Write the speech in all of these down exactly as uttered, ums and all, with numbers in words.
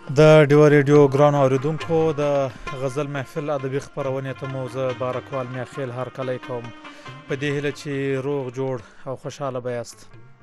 د ډیو ریډیو ګرانو اوریدونکو د غزل محفل ادبي خپرونې ته مو زه بارکوال میاخیل هر کلی کوم په دې هیله چې روغ جوړ او خوشاله به یاست.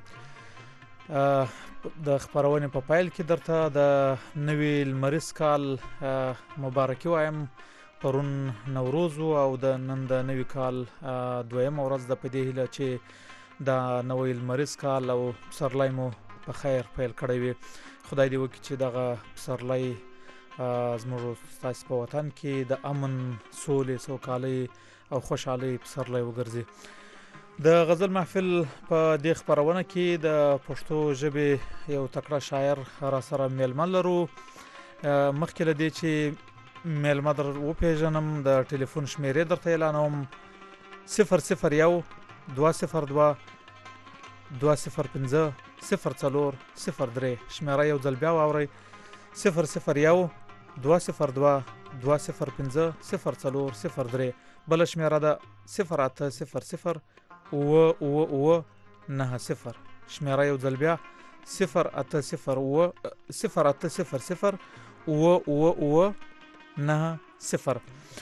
د خپرونې په پایل کې درته د نوي لمریز کال مبارکي وایم. پرون نوروز او د نن د نوي کال دویم ورځ د په دې هیله چې د نوي لمریز کال او پسرلی مو په خیر پیل کړی وي. خدای دې وکړي چې دغه پسرلی زموږ ستاسو په وطن کې د امن، سولې، سوکالۍ او خوشحالۍ پسرلی وګرځي. د غزل محفل په دې خپرونه کې د پښتو ژبې یو تکړه شاعر را سره میلمه لرو. مخکې له دې چې میلمه در وپېژنم د ټلیفون شمیرې درته اعلانوم: صفر صفر یو دوه صفر دوه دوه صفر پنځه صفر څلور صفر درې. شمیره یو ځل بیا واورئ: صفر صفر یو دوه صفر دوه دوه صفر پنځه صفر څلور صفر درې. بله شمیره ده صفر اته صفر صفر اوه اوه اوه نهه صفر. شمیره یو ځل بیا: صفر اته صفر اوه صفر اته صفر صفر اوه اوه اوه نهه صفر.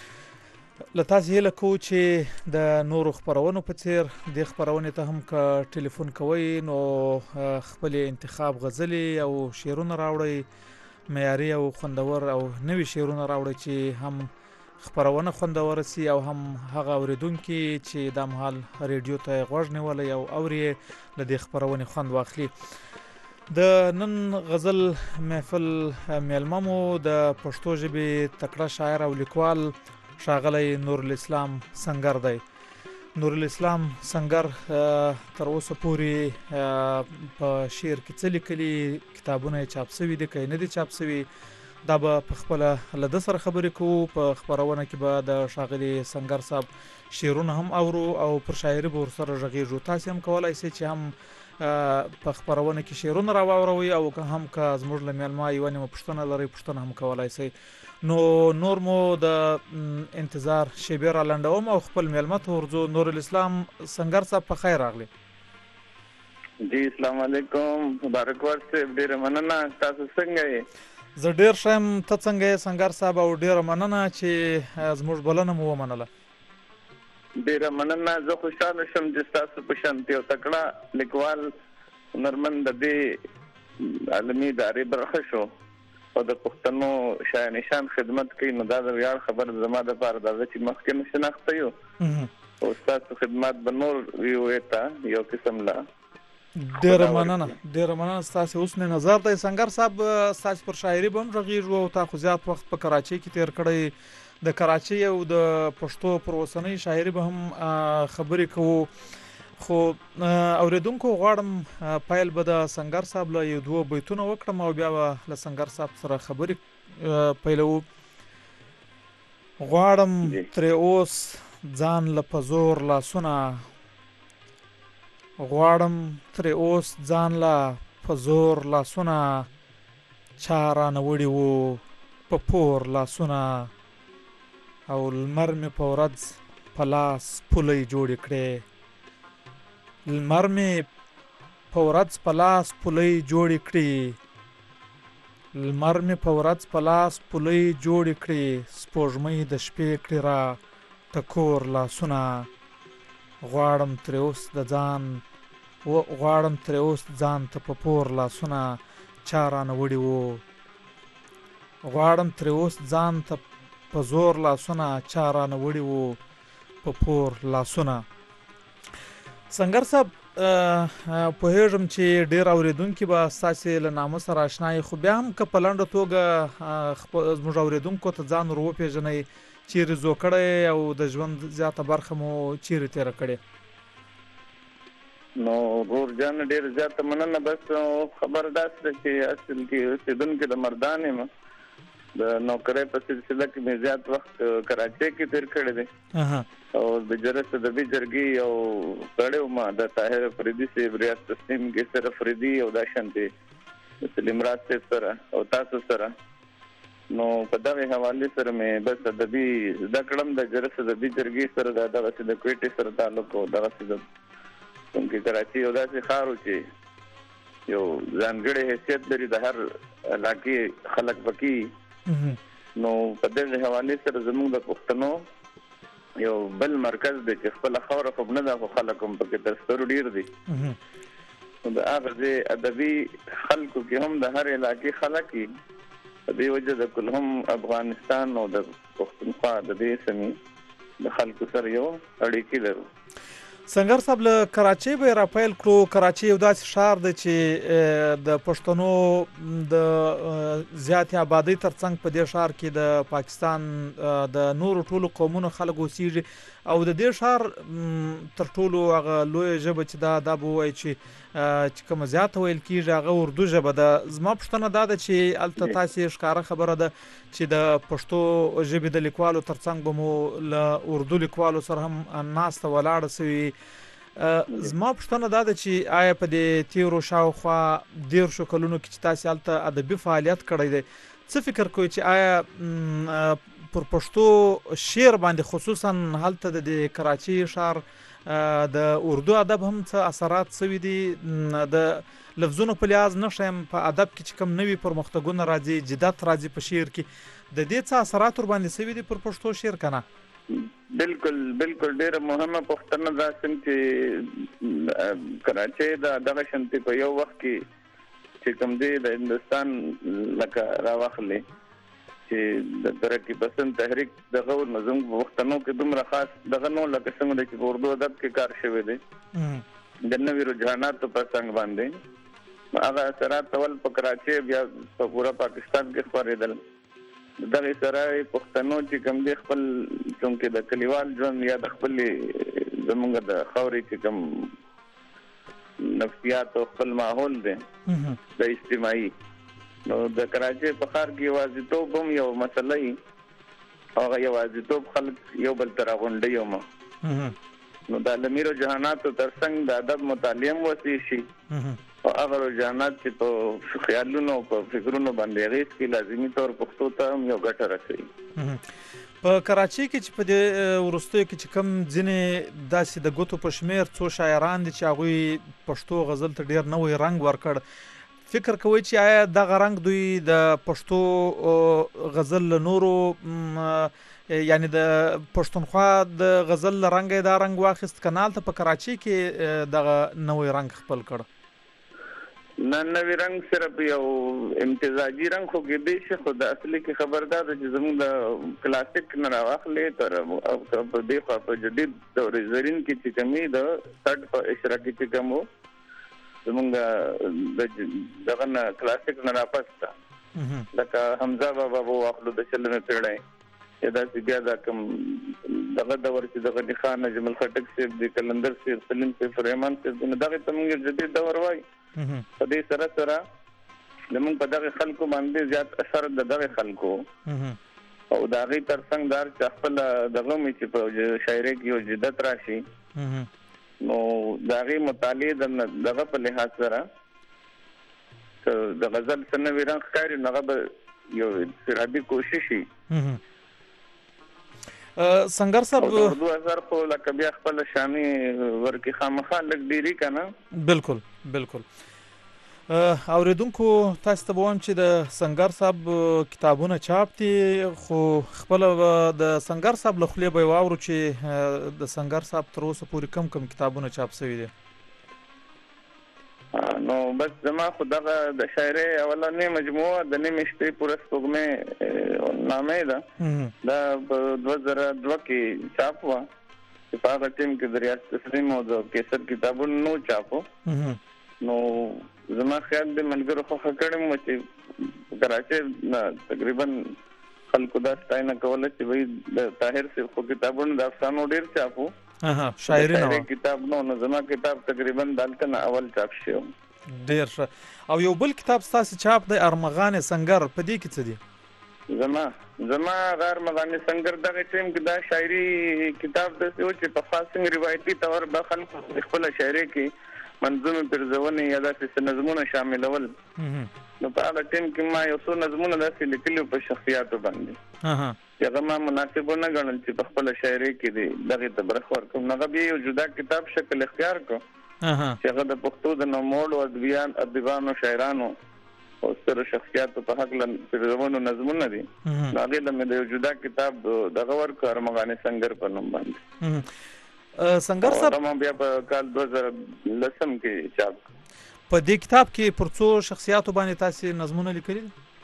له تاسې هیله کوو چې د نورو خپرونو په څیر دې خپرونې ته هم که ټلیفون کوئ نو خپل انتخاب غزلې او شعرونه راوړئ، معیاري او خوندور او نوي شعرونه راوړئ چې هم خپرونه خوندور سي او هم هغه اوریدونکي چې دا مهال ریډیو ته غوږ نیولی او اوري له دې خپرونې خوند واخلي. د نن غزل محفل میلمه مو د پښتو ژبې تکړه شاعر او لیکوال ښاغلی نورالاسلام سنگر دی. نورالاسلام سنگر تر اوسه پورې په شعر کې څه لیکلي، کتابونه یې چاپ شوي دي که یې نه دي چاپ شوي، دا به په خپله له ده سره خبرې کوو. په خپرونه کې به د ښاغلي سنگر صاحب شعرونه هم اورو او پر شاعري به ورسره غږیږو. تاسې هم کولی شئ چې هم په خپرونه کې شعرونه راواوروئ او که هم که زموږ له میلمه یوه نیمه پوښتنه لرئ پوښتنه هم کولی شئ. نو نور مو د انتظار شیبې را لنډوم او خپل میلمه ته ورځو. نورالاسلام سنگر صاحب په خیر راغلی. جی السلام علیکم، مبارکباد صاحب، ډیره مننه. تاسو څنګه یې؟ زه ډیر ښه یم، ته څنګه یې سنگر صاحب؟ او ډیره مننه چې زموږ بلنه مو ومنله. ډیره مننه، زه خوشحاله شم چې ستاسو په شانتې یو تکړه لیکوال هنرمند د دې عالمي ادارې برخه شو او د پښتنو شاه نشان خدمت کوي. نو دا د ویاړ خبر زما دپاره دا ده چې مخکې نه شناخته یو او ستاسو خدمات به نور ویو ته یو قسم لا. ډیره مننه ډیره مننه ستاسو حسن نظر دی سنگر صاحب. ستاسو پر شاعري به هم غږیږو او تا خو زیات وخت په کراچۍ کې تیر کړی. د کراچۍ او د پښتو پر اوسنۍ شاعري به هم خبرې کوو. خو اوریدونکو غواړم پیل به د سنگر صاحب له یو دوه بیتونه وکړم او بیا به له سنگر صاحب سره خبرې پیلوو. غواړم ترې اوس ځان له په زور لاسونه غواړم ترې اوس ځان له په زور لاسونه چا رانه وړي وو په پور لاسونه او لمر مې په ورځ په لاس پولۍ جوړې کړې لمر مې په ورځ په لاس پولۍ جوړې کړې لمر مې په ورځ په لاس پولۍ جوړې کړې سپوږمۍ د شپې کړې را ټکور لاسونه غواړم ترې اوس د ځان غواړم ترې اوس ځان ته په پور لاسونه چا رانه وړي وو غواړم ترې اوس ځان ته په زور لاسونه چا رانه وړي وو په پور لاسونه. سنگر صاحب پوهېږم چې ډېر اورېدونکي به ستاسې له نامه سره اشنا یې، خو بیا هم که په لنډه توګه زموږ اورېدونکو ته ځان ور وپېژنئ، چیرې زو کړی او د ژوند زیاته برخه مو چیرې تېره کړې؟ نو ورور جان ډېر زیاته مننه. بس خبر داسې ده چې اصل کې اوسېدونکی د مردان یم. د نوکرۍ په سلسله کې مې زیات وخت کراچۍ کې تېر کړی دی او د جرس ادبي جرګې یو سړی وم د طاهر افریدي صاحب، ریاض تسنیم کې سر افریدي او دا شانتې سلیم راز صاحب سره او تاسو سره. نو په دغې حوالې سره مې بس ادبي زده کړم. د جرس ادبي جرګې سره دا دغسې د کویټې سره تعلق او دغسې د کوم کې کراچي او داسې ښار و چې یو ځانګړی حیثیت لري د هر علاقې خلک پکې نو په دې حواله سره زموږ د پښتنو یو بل مرکز دی چې خپل خوره خو نه د خلکو په کې تر ډیر دي نو د هغه ادبي خلکو کې هم د هر علاقې خلک په دې وجه د کلهم افغانستان او د پښتونخوا د دې سیمې د خلکو سره یو اړیکې لرو. سنگر صاحب له کراچۍ به راپیل کړو. کراچۍ یو داسې ښار دی چې د پښتنو د زیاتې آبادۍ ترڅنګ په دې ښار کې د پاکستان د نورو ټولو قومونو خلک اوسېږي او د دې ښار تر ټولو هغه لویه ژبه چې دا دا به ووایي چې چې کومه زیاته ویل کېږي هغه اردو ژبه ده. زما پوښتنه دا ده چې هلته تاسې ښکاره خبره ده چې د پښتو ژبې د لیکوالو ترڅنګ به مو له اردو لیکوالو سره هم ناسته ولاړه سوي. زما پوښتنه دا ده چې آیا په دې تیرو شاوخوا دیرشو کلونو کې چې تاسې هلته ادبي فعالیت کړی دی څه فکر کوئ چې آیا پر پښتو شعر باندې خصوصا هلته د دې کراچۍ ښار د اردو ادب هم څه اثرات سوي دي؟ د لفظونو په لحاظ نه ښیم په ادب کې چې کوم نوي پرمختګونه راځي جدت راځي په شعر کې د دې څه اثرات ور باندې سوي دي پر پښتو شعر که نه؟ بالکل بالکل ډیره مهمه پوښتنه ده چې کراچۍ د دغه شانتي په یو وخت کې چې کوم دی د هندستان لکه راواخلي چې د ترقي پسند تحریک دغه نظم پښتنو کې دومره خاص دغه نو لکه څنګه چې په اردو ادب کې کار شوی دی د نوي رجحاناتو په څنګ باندې هغه اثرات اول په کراچۍ بیا په پورا پاکستان کې خپرېدل. دغه سره پښتنو چې کوم دی خپل څنګه د کلیوال ژوند یا د خپل زمونږ د خاورې چې کوم نفسیات او خپل ماحول دی د اجتماعي نو د کراچۍ په ښار کې یوازیتوب هم یو مسله وي هغه یوازیتوب خلک یو بل ته راغونډوي هم نو د عالمي رجحاناتو ترڅنګ د ادب مطالعه هم وسیع شي او هغه رجحانات چې په خیالونو په فکرونو باندې اغېز کوي لازمي طور پښتو ته هم یو ګټه رسوي. په کراچۍ کې چې په دې وروستیو کې چې کوم ځینې داسې د ګوتو په شمېر څو شاعران دي چې هغوی پښتو غزل ته ډېر نوی رنګ ورکړ فکر کوئ چې آیا دغه رنګ دوی د پښتو غزل له نورو یعنی د پښتونخوا د غزل له رنګه دا رنګ واخیست که نه هلته په کراچۍ کې دغه نوی رنګ خپل کړ؟ نه نوی رنګ صرف یو امتزاجي رنګ خو کېدی شي خو د اصلي کې خبردار ده چې زموږ د کلاسیک نه راواخلې تر په دې خوا په جدید دور زرین کې چې کمی د سټ په اشراقي چې کم و زمونږ دغه نه کلاسیک نه راپسته لکه حمزه بابا به واخلو د شلمې پیړۍ یا داسې بیا دا کوم دغه دور چې د غني خان نجم الخټک صاحب د کلندر صاحب سلیم صاحب فرحمان صاحب دغه ته موږ جدید دور وایي. په دې سره سره زموږ په دغه خلکو باندې زیات اثر د دغه خلکو او د هغې ترڅنګ دار چې خپل دغه مې چې په شاعرۍ کې یو جدت راشي نو د هغې مطالعې دغه په لحاظ سره د غزل څه نوي رنګ ښکاري نو هغه به یو سرحدي کوشش وي. سنگر صاحب اردو اثر خو لکه بیا خپل شامي ورکی خامخا لږ ډیری کنه. بالکل بالکل. اوریدونکو تاسو ته وایم چې د سنگر صاحب کتابونه چاپ دي خو خپل د سنگر صاحب له خولې به واورو چې د سنگر صاحب تر اوسه پورې کم کم کتابونه چاپ شوي دي؟ نو بس زما خو دغه د شاعرۍ اولنۍ مجموعه د نیمې شپې پوره سپوږمۍ نامې ده دا په دوه زره دوه کې چاپ وه چې په هغه ټیم کې د ریاض تسلیم او د کیسر کتابونه نو چاپ و نو زما خیال دی ملګرو خوښه کړې مو چې کراچۍ تقریبا خلکو دا ستاینه کوله چې وایي د طاهر صاحب خو کتابونه د افسانو ډېر چاپ و شاعري نه کتاب نو نو زما کتاب تقریبا دلته نه اول چاپ شو. ډیر ښه. او یو بل کتاب ستاسو چاپ دی ارمغان سنگر په دې کې څه دي؟ زما زما غیر ارمغان سنگر دغه ټیم کې دا شاعري کتاب د څه چې په خاصنګ روایتي تور به خلکو خپل شاعري کې منظومه پرځونه یا داسې نظمونه شاملول نو په هغه ټیم کې ما یو څو نظمونه داسې لیکلي په شخصیاتو باندې هغه ما مناسب نه ګڼل چې په خپل شاعري کې دی دغه ته برخه ورکوم. هغه بیا یو جدا کتاب شکل اختیار کو چې هغه د پښتو د نوموړو ادیبان ادیبانو شاعرانو او ستر شخصیاتو په حق لنو نظمونه دي هغه له د جدا کتاب دغه ورکو ارمغان سنگر په نوم باندې سنگر صاحب بیا په کال دو هزار لسم کې چاپ په دې کتاب کې پر څو شخصیاتو باندې تاسو نظمونه لیکلي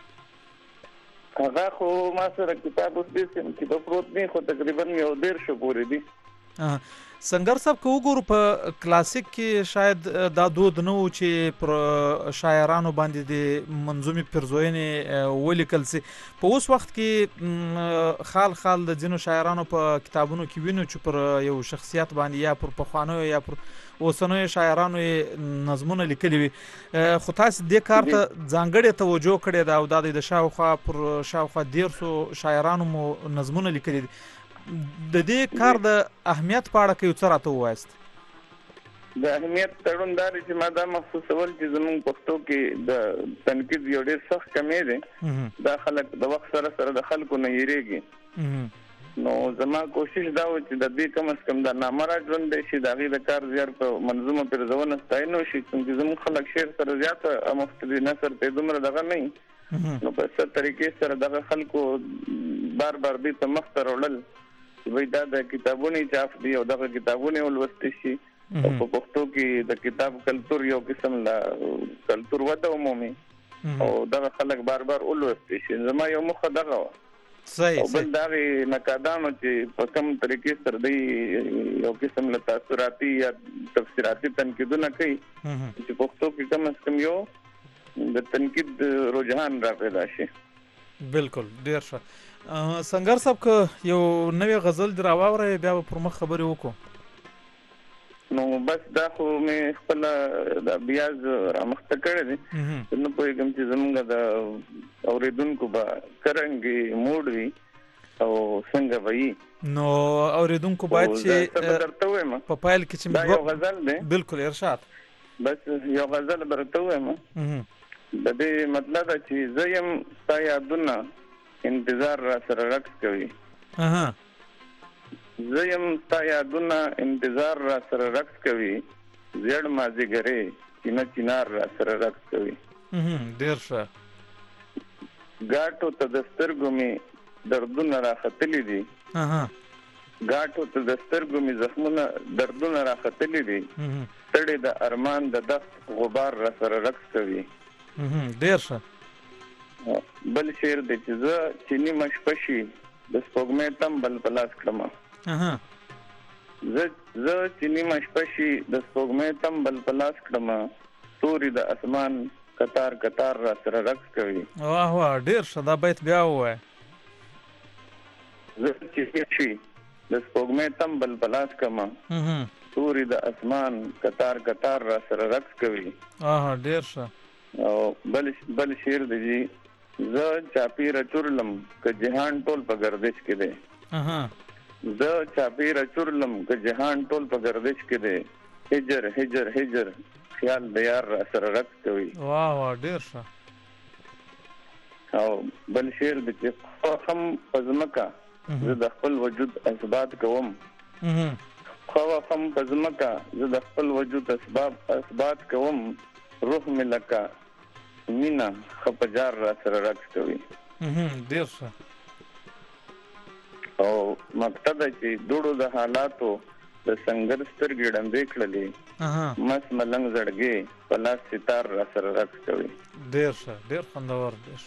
هغه خو ما سره کتاب اوس دې سم کې په پروت نه خو تقریبا یو ډیر شو پورې دي سنگر صاحب کو وګورو په کلاسیک کې شاید دا دود نه و چې پر شاعرانو باندې د منظومي پرزوینې ولیکل سي په اوس وخت کې خال خال د جنو شاعرانو په کتابونو کې وینو چې پر یو شخصیت باندې یا پر پخوانو یا پر اوسنوي شاعرانو نظمونه لیکلي وي خو تاسو دې کار ته ځانګړې توجه کړې ده او د شاوخوا پر شاوخوا ډیر سو شاعرانو مو نظمونه لیکلي دي د دې کار د اهمیت په اړه کې څه راته وایست د اهمیت تړوندار چې ما دا مخصوص ول چې زموږ پښتو کې د تنقید یو ډیر سخت کمی دی دا خلک د وخت سره سره د خلکو نه یریږي نو زما کوشش دا و چې د دې کم از کم د نامرا ژوند شي د غي د کار زیار په منظومه پر ځونه ستاینو شي چې زموږ خلک شعر سره زیاته مفتدي نثر ته دومره دغه نه نو په څه طریقې سره دغه خلکو بار بار دې ته مخ ته وړل وای دا د کتابونو چاپ دی او دغه کتابونه ولوستي شي په پښتو کې د کتاب کلتور یو قسم لا کلتور وده عمومي او دغه خلک بار بار ولوستي شي زما یو مخ دغه صحیح او بل دا نقادانو چې په کوم طریقې سره دی یو قسم له تاثیراتي یا تفسیراتي تنقیدونه کوي چې پښتو کې کم از کم یو د تنقید رجحان را پیدا شي بالکل ډیر ښه سنگر صاحب که یو نوې غزل دی راواورئ بیا به پر مخ خبرې وکړو نو بس دا خو مې خپل د بیاز رامخته کړی دی نو پوهېږم چې زموږ د اورېدونکو به کرنګې موډ وي او څنګه به وي نو اورېدونکو باید چې درته وایم په پیل کې چې دا یو غزل دی بالکل ارشاد بس یو غزل به درته وایم د دې مطلب دا چې زه یم ستا یادونه انتظار را سره رقص کوي اها زه یم ستا یادونه انتظار را سره رقص کوي زیړ مازیګرې چینه چینار را سره رقص کوي ډیر ښه ګاټو ته د سترګو مې دردونه راختلي دي اها ګاټو ته د سترګو مې زخمونه دردونه راختلي دي تړې د ارمان د دست غبار را سره رقص کوي ډیر ښه بل شعر دی چې زه چینی مشپشي د سپوږمۍ تمبل په لاس کړم اها زه زه چینی مشپشي د سپوږمۍ تمبل په لاس کړم توري د اسمان قطار قطار را سره رقص کوي واه واه ډیر ښه دا بیت بیا ووایه زه چې د سپوږمۍ تمبل په لاس کړم توري د اسمان قطار قطار را سره رقص کوي اه ډیر ښه او بل بل شعر دی زه چاپی رچورلم که جهان ټول په گردش کې دی اها زه چاپی رچورلم که جهان ټول په گردش کې دی هجر هجر هجر خیال د یار را سره رقص کوي واه واه ډیر ښه او بل شعر دی چې خم پزمکا زه د خپل وجود اثبات کوم خو خم پزمکا زه د خپل وجود اسباب اثبات کوم روح می لکا مینا خپجار را سره رقص کوي ډیر ښه او مقصد چې دوړو د حالاتو د سنگر سترګې ډمبې کړلې مس ملنګ زړګي په لاس ستار را سره رقص کوي ډیر ښه ډیر خوندور دی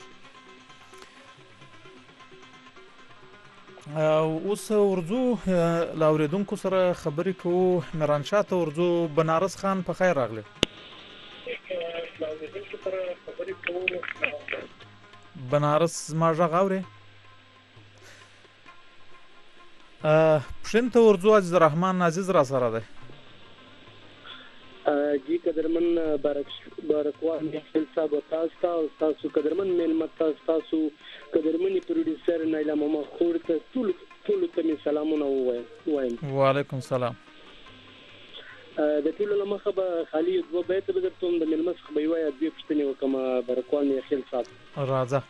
اوس ورځو له اورېدونکو سره خبرې کوو میرانشاه ته ورځو بنارس خان په خیر راغلی بنارس ما غږ اوري پښین ته ورځو عزیز الرحمن عزیز را سره ده جی قدرمن بارک بارکوان خپل صاحب تاسو او تاسو قدرمن ملمت تاسو قدرمن پروډوسر نایلا ماما خور ته ټول ټول ته سلامونه وایم وعلیکم السلام د ټول لمخه به خالی دوه بیت به درته د ملمس خو به وای د پښتنې وکما بارکوان خپل صاحب راځه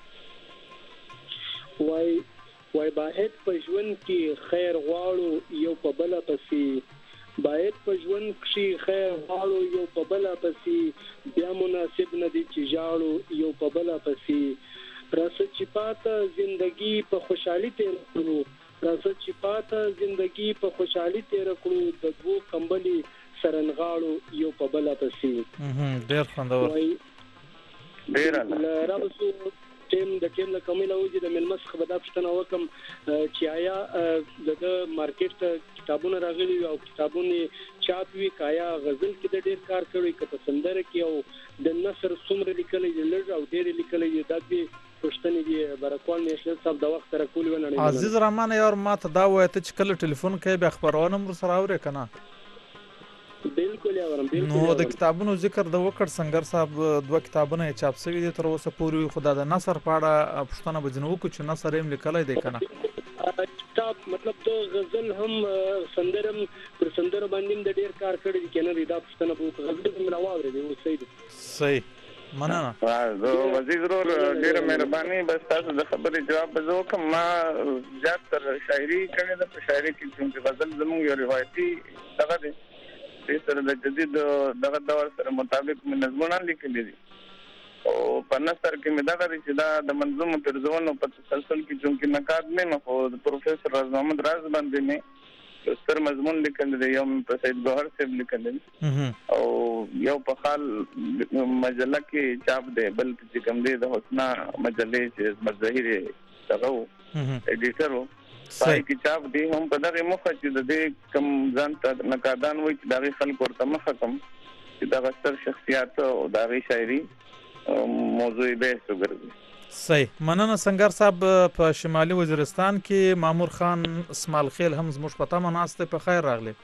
وای وای باید په ژوند کې خیر غواړو یو په بل پسې باید په ژوند کې خیر غواړو یو په بل پسې بیا مناسب نه دي چې ژاړو یو په بل پسې راځي چې پاته ژوندۍ په خوشحالي تیر کړو راځي چې پاته ژوندۍ په خوشحالي تیر کړو د دوه کمبلي سرنغاړو یو په بل پسې ډېر خوندور ډېر راوسو ټیم د ټیم له کومه وجه د ملمس خبردار پښتنه وکم چې آیا د مارکیټ ته کتابونه راغلي او کتابونه چاپ وی کایا غزل کې د ډېر کار کړی کته سندره کې او د نثر څومره لیکلي لږ او ډېر لیکلي د دې پښتنې دی برکوال نشل صاحب د وخت را کول ونه عزیز رحمان یار ما ته دا وایته چې کله ټلیفون کوي به خبرونه مر سره اوري کنه بالکل اورم بالکل نو د کتابونو ذکر د وکړ سنگر صاحب دوه کتابونه چاپ شوي دي تر اوسه پورې خدا د نثر پاړه پښتنه بجنو کو چې نثر هم لیکلای دی کنه کتاب مطلب د غزل هم سندرم پر سندر باندې د ډیر کار کړی کنه دا پښتنه په غزل هم راوړی دی او صحیح صحیح مننه زه وزیر ورور ډیره مهرباني بس تاسو د خبرې جواب به زه کوم ما زیات تر شاعري کړې ده په شاعري کې چې غزل زموږ یو روایتي دغه دی چې سره د جدید دغه دور سره مطابق مې نظمونه لیکلي دي او په نثر کې مې دغه چې دا د منظومه ترجمه په تسلسل کې چې نقاد نه مخ او پروفیسور راز محمد راز باندې نه ستر مضمون لیکل دی یو په سید ګوهر صاحب لیکل دي او یو په خال مجله کې چاپ دی بل چې کوم دی د حسنا مجلې چې مظاهر دغه ایډیټر وو پای کې چاپ دی هم په دغه مخه چې د دې کم ځان ته نقادان وایي چې دغه خلک ورته مخه کم چې دغه ستر شخصیت او دغه شاعري موضوع بحث وګرځي صحیح مننه سنگر صاحب په شمالي وزیرستان کې مامور خان اسماعیل خیل هم زموږ په تمه ناسته په خیر راغلی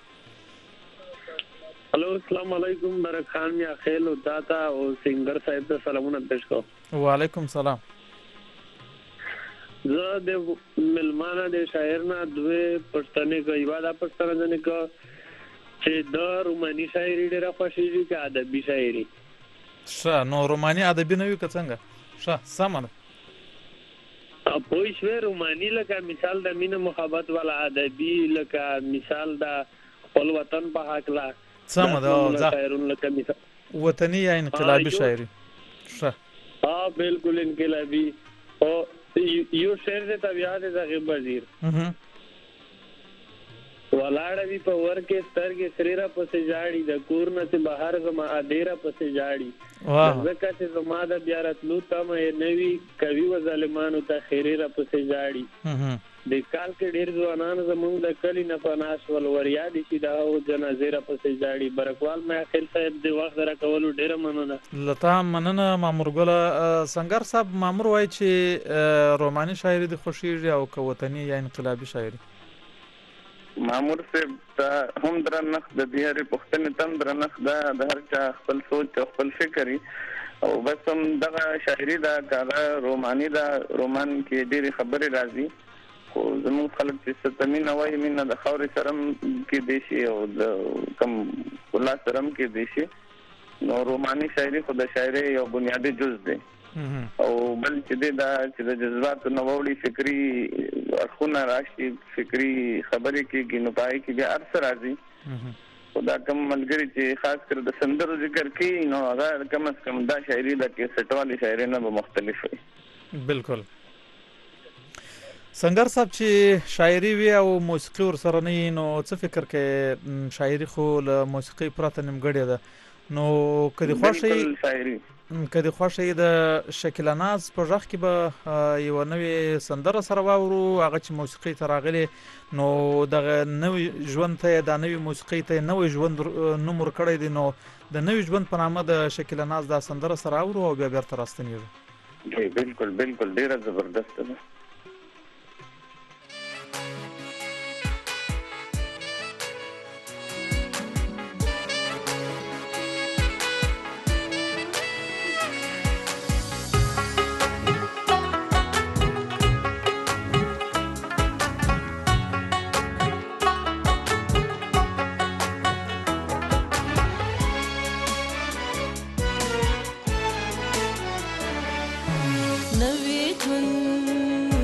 هلو السلام علیکم برک خان میا خیل او داتا او سنگر صاحب ته سلامونه پېښ کوم وعلیکم سلام زه د ملمانه د شاعر نه دوه پښتنې کوي واده پښتنه نه کو چې د روماني شاعري ډېره خوښیږي که ادبي شاعري ښه نو روماني ادبي نه وي که څنګه ښه سمه ده پوه شوې روماني لکه مثال د مینه محبت والا ادبي لکه مثال د خپل وطن په هکله سمه ده شاعرون لکه مثال وطني یا انقلابي شاعري ښه ها بالکل انقلابي او یو شعر د طبیعت زغیب وزیر ولاړه وی په ورکه سترګې سریرا پسې جاړي د کور نه څخه بهر زما ادیره پسې جاړي ځکه چې زما د بیا راتلو تمه نوي کوي و ظالمانو ته خیره پسې جاړي د کال کې ډیر ځوانان زموږ د کلی نه پناس ول وریا دي چې دا او جنازه پسې جاړي برکوال مې خیل صاحب د وخت را کول ډیر مننه لته مننه مامور ګله سنگر صاحب مامور وای چې روماني شاعري د خوشیږي او کوتنی یا انقلابي شاعري مامور صاحب ته هم درنخ د دې هرې پښتنې تم درنخ دا د هر چا خپل سوچ او خپل فکر او بس هم دغه شاعري دا کاغه روماني دا رومان کې ډېرې خبرې راځي خو زموږ خلک چې ستمینه وایي مینه د خاورې سرم کې دی شي او د کم کلا سرم کې دی شي نو روماني شاعري خو د شاعري یو بنیادي جز دی او بل چې دی دا چې د جذباتو نه وړي فکري اړخونه راشي فکري خبرې کېږي نو پای کې بیا ارث راځي خو دا کم ملګري چې خاص کر د سندرو ذکر کوي نو هغه کم از کم دا شاعري د کیسټ والی شاعري نه به مختلف وي بالکل سنگر صاحب چې شاعري وي او موسیقي ورسره نه نو څه فکر کوي شاعري خو له موسیقي پرته نیمګړې ده نو کدي خوښي شاعري کدي خوښي د شکل ناز په ځخ کې به یو نوې سندره سره واورو هغه چې موسیقي ته راغلي نو دغه نوې ژوند ته د نوې موسیقي ته نوې ژوند نوم ورکړی دی نو د نوې ژوند په نامه د شکل ناز د سندره سره اورو او بیا بیرته راستنیږو جی بالکل بالکل ډیره زبردست ده نوې ژوند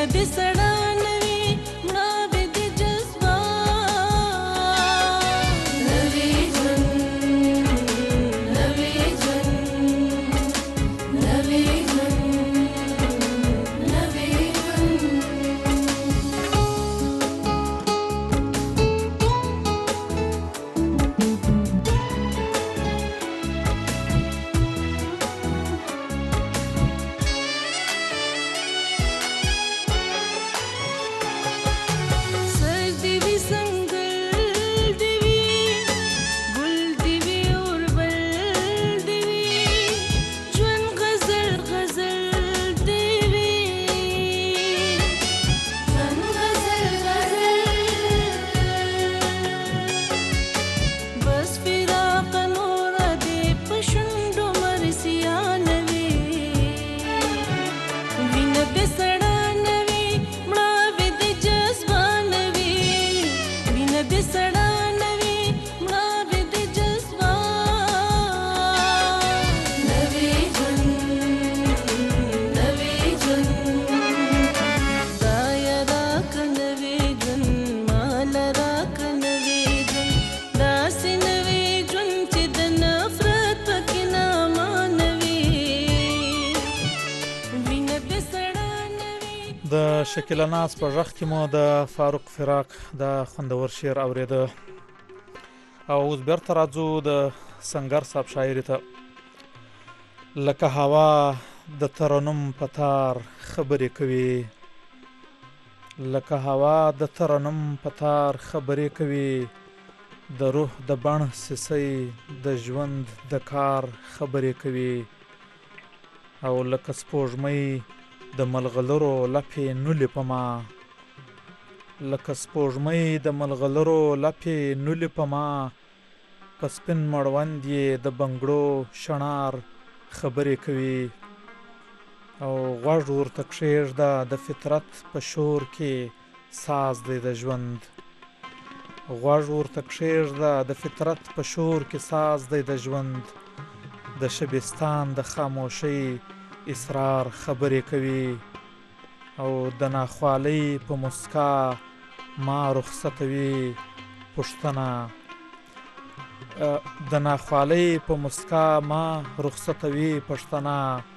د شکیلا ناز په ژغ کې مو د فاروق فراق د خوندور شعر اوریده. او اوس بیرته راځو د سنگر صاحب شاعري ته. لکه هوا د ترنم پتار خبرې کوي، لکه هوا د ترنم پتار خبرې کوي، د روح د بڼ سیسۍ د ژوند د کار خبرې کوي. او لکه سپوږمۍ د ملغلرو لپې نولې په ما، لکه سپوږمۍ د ملغلرو لپې نولې په ما، په سپین مړوند یې د بنګړو شڼار خبرې کوي. او غوږ ورته کښېږده د فطرت په شور کې ساز دی د ژوند، غوږ ورته کښېږده د فطرت په شور کې ساز دی د ژوند. د شبستان د خاموشۍ اصرار خبرې کوي. او د ناخوالۍ په مسکا ما رخصتوي پښتنه، د ناخوالۍ په مسکا ما رخصتوي پښتنه،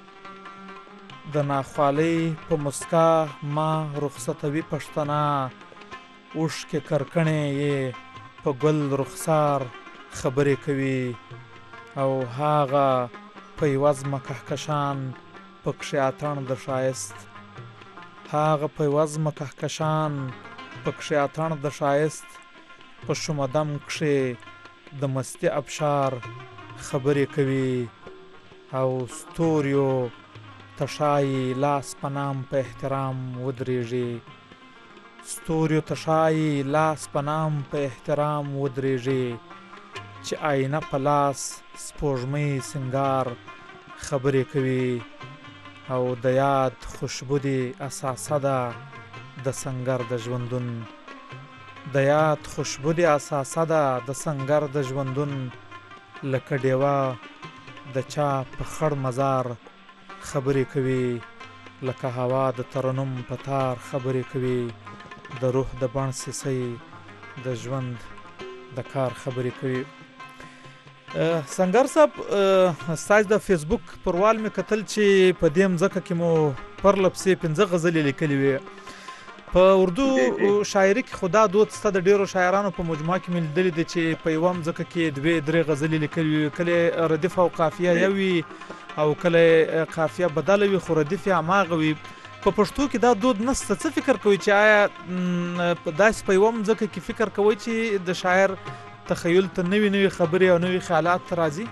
د ناخوالۍ په مسکا ما رخصتوي پښتنه. اوښکې کرکڼې یې په ګل رخسار خبرې کوي. او هاغه په یوه ځمه کهکشان پکښې اتڼ د ښایست، هاغه په یوه ځمه کهکشان پکښې اتڼ د ښایست، په شومه دم کښې د مستي ابشار خبرې کوي. او ستوریو ته ښایي لاس په نام په احترام ودرېږي، ستوریو ته ښایي لاس په نام په احترام ودرېږي، چې آینه په لاس سپوږمۍ سنگار خبرې کوي. او د یاد خوشبو دی اساسه ده د سنگر د ژوندون، د یاد خوشبو دی اساسه ده د سنگر د ژوندون. لکه ډیوه د چا په خړ مزار خبرې کوي، لکه هوا د ترنم په تار خبرې کوي، د روح د بڼ سیسۍ د ژوند د کار خبرې کوي. سنگر صاحب ستاسو د فیسبوک پروال مې کتل چې په دې مځکه کې مو پرله پسې پنځه غزلې لیکلې وې. په اردو شاعري کې خدا دود ستا د ډیرو شاعرانو په مجموعه کې مې لیدلې دي چې په یوه مځکه کې دوې درې غزلې لیکلې وي، کله ردیف او قافیه یو وي او کله قافیه بدله وي خو ردیف یې هماغه وي. په پښتو کې دا دود نشته. څه فکر کوئ چې آیا داسې په یوه مځکه کې فکر کوئ چې د شاعر تخیل ته نوی نوی خبرې او نوی خیالات راځي؟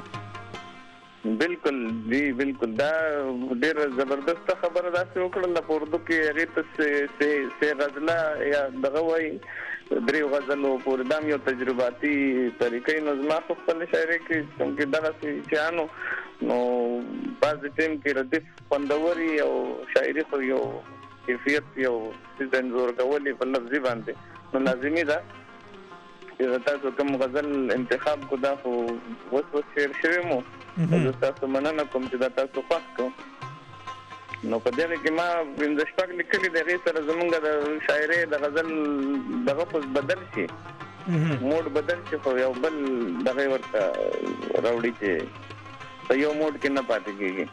بالکل دی بالکل دا ډېر زبردست خبره داسې وکړله په اردو کې هغې ته سې غزله یا دغه وایي درې غزلو پورې دا یو تجرباتي طریقې. نو زما په خپل شاعري کې چونکې دغسې شیانو نو بعضې ټایم کې ردیف خوندور وي او شاعري خو یو کیفیت یو څیز انځور کول یې په لفظي باندې نو لازمي ده چې تاسو کوم غزل انتخاب کو دا خو اوس اوس شعر شوی مو زه تاسو مننه کوم چې دا تاسو خوښ کړو. نو په دغه کې ما پنځه شپږ لیکلي د هغې سره زمونږ د شاعرۍ د غزل دغه پس بدل شي موډ بدل شي خو یو بل دغه ورته راوړي چې په یو موډ کې نه پاتې کېږي.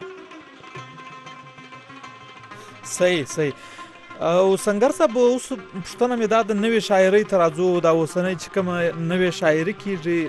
صحیح صحیح. او سنگر صاحب اوس پوښتنه مې دا د نوې شاعرۍ ته راځو. دا اوسنۍ چې کومه نوې شاعري کېږي،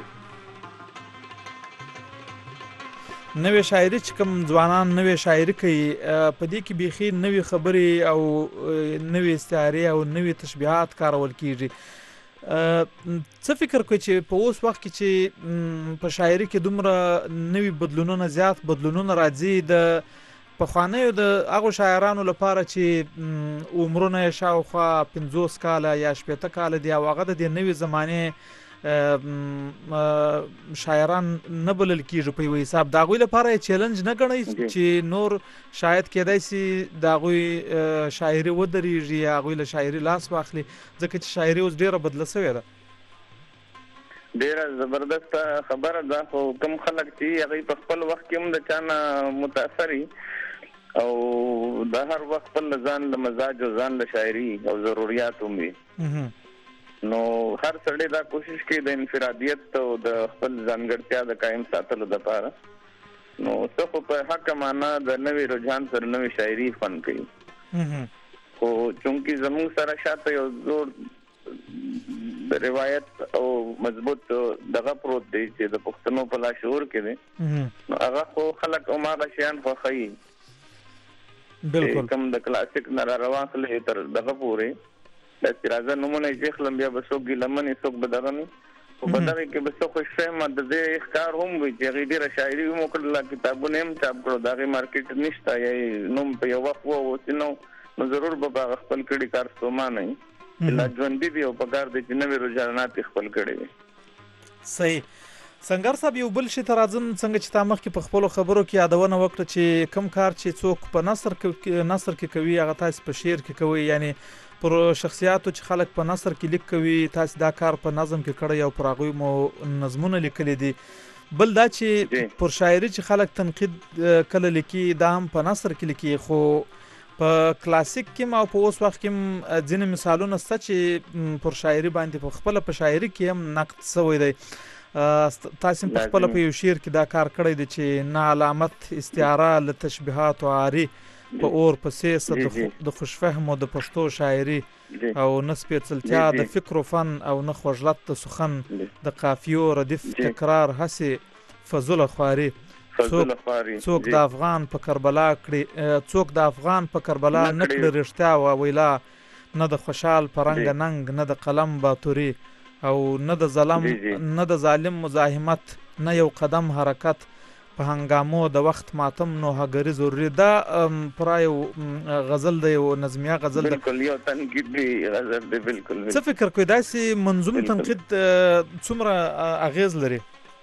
نوې شاعري چې کوم ځوانان نوې شاعري کوي، په دې کې بیخي نوې خبرې او نوې استعارې او نوې تشبیهات کارول کېږي. څه فکر کوي چې په اوس وخت کې چې په شاعري کې دومره نوې بدلونونه زیات بدلونونه راځي، د پخوانیو د هغو شاعرانو لپاره چې عمرونه یې شاوخوا پنځوس کاله یا شپېته کاله دي او هغه د دې نوې زمانې شاعران نه بلل کېږي په یو حساب، د هغوی لپاره یې چیلنج نه ګڼئ چې نور شاید کېدای شي د هغوی شاعري ودرېږي یا هغوی له شاعري لاس واخلي، ځکه چې شاعري اوس ډېره بدله شوې ده؟ ډېره زبردسته خبره ده. خو کوم خلک چې هغوی په خپل وخت کې هم د چا نه متاثر وي او د هر وخت خپل ځان له مزاج او ځان له شاعري او ضروريات هم وي، نو هر سړی دا کوشش کوي د انفرادیت او د خپل ځانګړتیا د قایم ساتلو لپاره، نو څه خو په حقه معنا د نوې رجحان سره نوې شاعري فن کوي. خو چونکې زموږ سره شاته یو زور روایت او مضبوط دغه پروت دی چې د پښتنو په لاشعور کې دی، نو هغه خو خلک هماغه شیان خوښوي. بالکل کوم د کلاسیک نه راواخلې تر دغه پورې داسې راځه نومونه یې اخلم، بیا به څوک ګیلمنې څوک به دغه نه، خو په دغې کې به څه خوشفهمه د دې ښکار هم وي چې هغې ډېره شاعري هم وکړله، کتابونه هم چاپ کړو، د هغې مارکېټ نشته یا نوم په یو وخت و اوس نو نو ضرور به هغه خپل کړي کار ستومانه وي چې لا ژوندي دي او په کار دی چې نوې رجحانات یې خپل کړي وي. صحیح. سنگر صاحب یو بل شي ته راځم، څنګه چې تا مخکې په خپلو خبرو کې یادونه وکړه چې کوم کار چې څوک په نثر کې نثر کې کوي هغه تاسې په شعر کې کوي، یعنی پر شخصیاتو چې خلک په نثر کې لیک کوي تاسې دا کار په نظم کې کړی او پر هغوی مو نظمونه لیکلي دي. بل دا چې پر شاعري چې خلک تنقید کله لیکي دا هم په نثر کې لیکي، خو په کلاسیک کې او په اوس وخت کې ځینې مثالونه شته چې پر شاعري باندې په خپله په شاعري کې هم نقد شوی دی. تاسې په خپله په یو شعر کې دا کار کړی دی چې نه علامت استعاره له تشبیهات و عاري په اور پسې څه د خوشفهمو د پښتو شاعري او نه سپېڅلتیا د فکر و فن او نه خوږلت د سخن د قافیو ردیف تکرار هسې فضوله خواري څوک د افغان په کربلا کړي څوک د افغان په کربلا نه کړي رښتیا وویلا، نه د خوشحال په رنګ ننګ نه د قلم باتوري او نه د ظلم نه د ظالم مزاحمت نه یو قدم حرکت په هنګامو د وخت ماتم نو هګري ضروري. دا پرا یو غزل دی، یو نظمیه غزل دی، بالکل یو تنقید دی غزل دی. بالکل څه فکر کوئ داسې منظوم تنقید څومره اغیز لري؟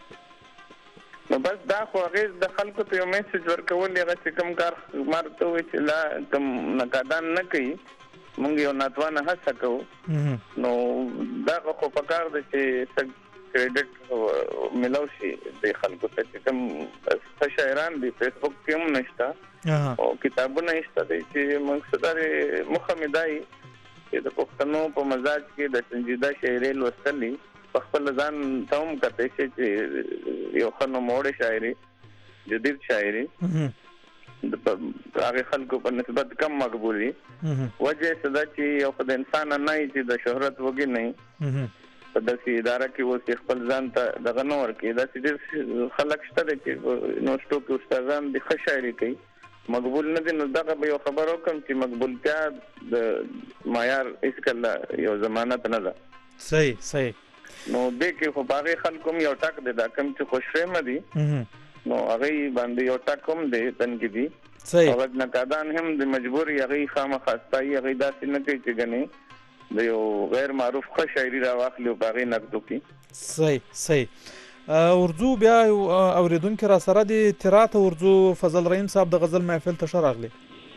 نو بس دا خو اغیز د خلکو ته یو میسج ورکول، هغه چې کوم کار مارته وي چې لا کوم نقادان نه کوي مونږ یو ناتوانه هڅه کوو، نو دا خو پکار دی چې کریډټ ملو شي د خلکو ته چې کوم ښه شاعران دي فیسبوک کې هم نشته او کتابونه نشته دی چې مقصد یې مخه مې دا وي چې د پښتنو په مزاج کې د سنجیده شاعري لوستل په خپل ځان ته هم کتی شي چې یو ښه نوموړې شاعري جدید شاعري د هغې خلکو په نسبت کم مقبول وي. وجه یې څه ده چې یو خو د انسان نه وي چې د شهرت وږي نه وي، په داسې اداره کې اوس خپل ځان ته دغه نه ورکوي. داسې ډېر خلک شته دی چې نوشتو کې استادان دي ښه شاعري کوي مقبول نه دي، نو دغه به یو خبر وکړم چې مقبولتیا د معیار هېڅکله یو ضمانت نه ده. صحیح صحیح. نو دې کې خو په هغې خلکو هم یو ټک دی، دا کوم چې خوشفهمه دي نو هغې باندې یو ټک هم دی تنقیدي، هغه نقادان هم د مجبور هغې خامخا ستایي، هغې داسې نه کوي چې ګنې د یو غیر معروف ښه شاعري راواخلي او په هغې نقد وکړي. صحیح صحیح. اردو بیا یو اورېدونکي را سره دي، تراته اردو فضل رحیم صاحب د غزل محفل ته ښه راغلی.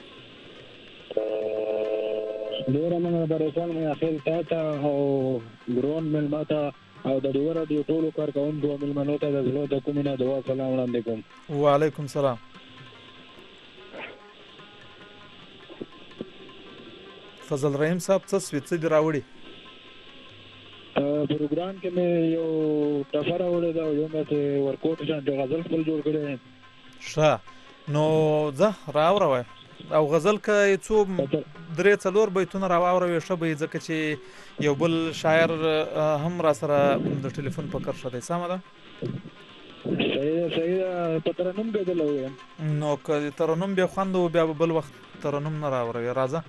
ډېره مننه برسان محفل تا ته او ګرون مېلمه ته او د ډېوه راډیو ټولو کارکوونکو او مېلمنو ته د زړه د کومې نه دعا سلام وړاندې کوم. وعلیکم سلام. فضل رحیم صاحب څه سوي څه دې راوړي؟ پروګرام کې مې یو ټفه راوړې ده او یو مې ورکوټ شانتې غزل خپل جوړ کړی دی. ښه نو ځه راوروئ او غزل که څو درې څلور بیتونه راواوروي ښه به وي، ځکه چې یو بل شاعر هم را سره د ټلیفون په کرښه دی. سمه ده؟ صحیح ده صحیح ده. په ترنم ګډله ووایم. نو که ترنم بیا خوند و بیا به بل وخت ترنم نه راوروي. راځه.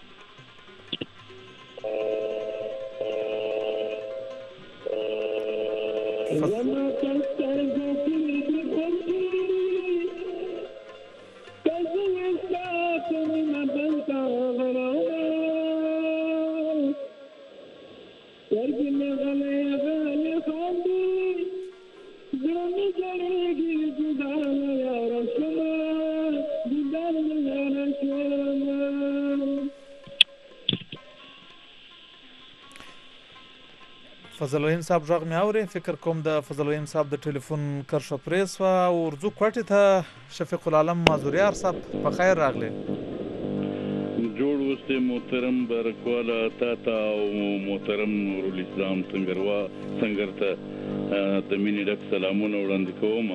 فضل وحیم صاحب غږ مې اوري؟ فکر کوم د فضل وحیم صاحب د ټلیفون کرښه پرې سوه. ورځو کوټې ته شفیق العالم مازوریار صاحب په خیر راغلی. جوړ اوسې محترم بارکواله تا ته او محترم نورالاسلام سنګروا سنګر ته د مینې ډک سلامونه وړاندې کوم.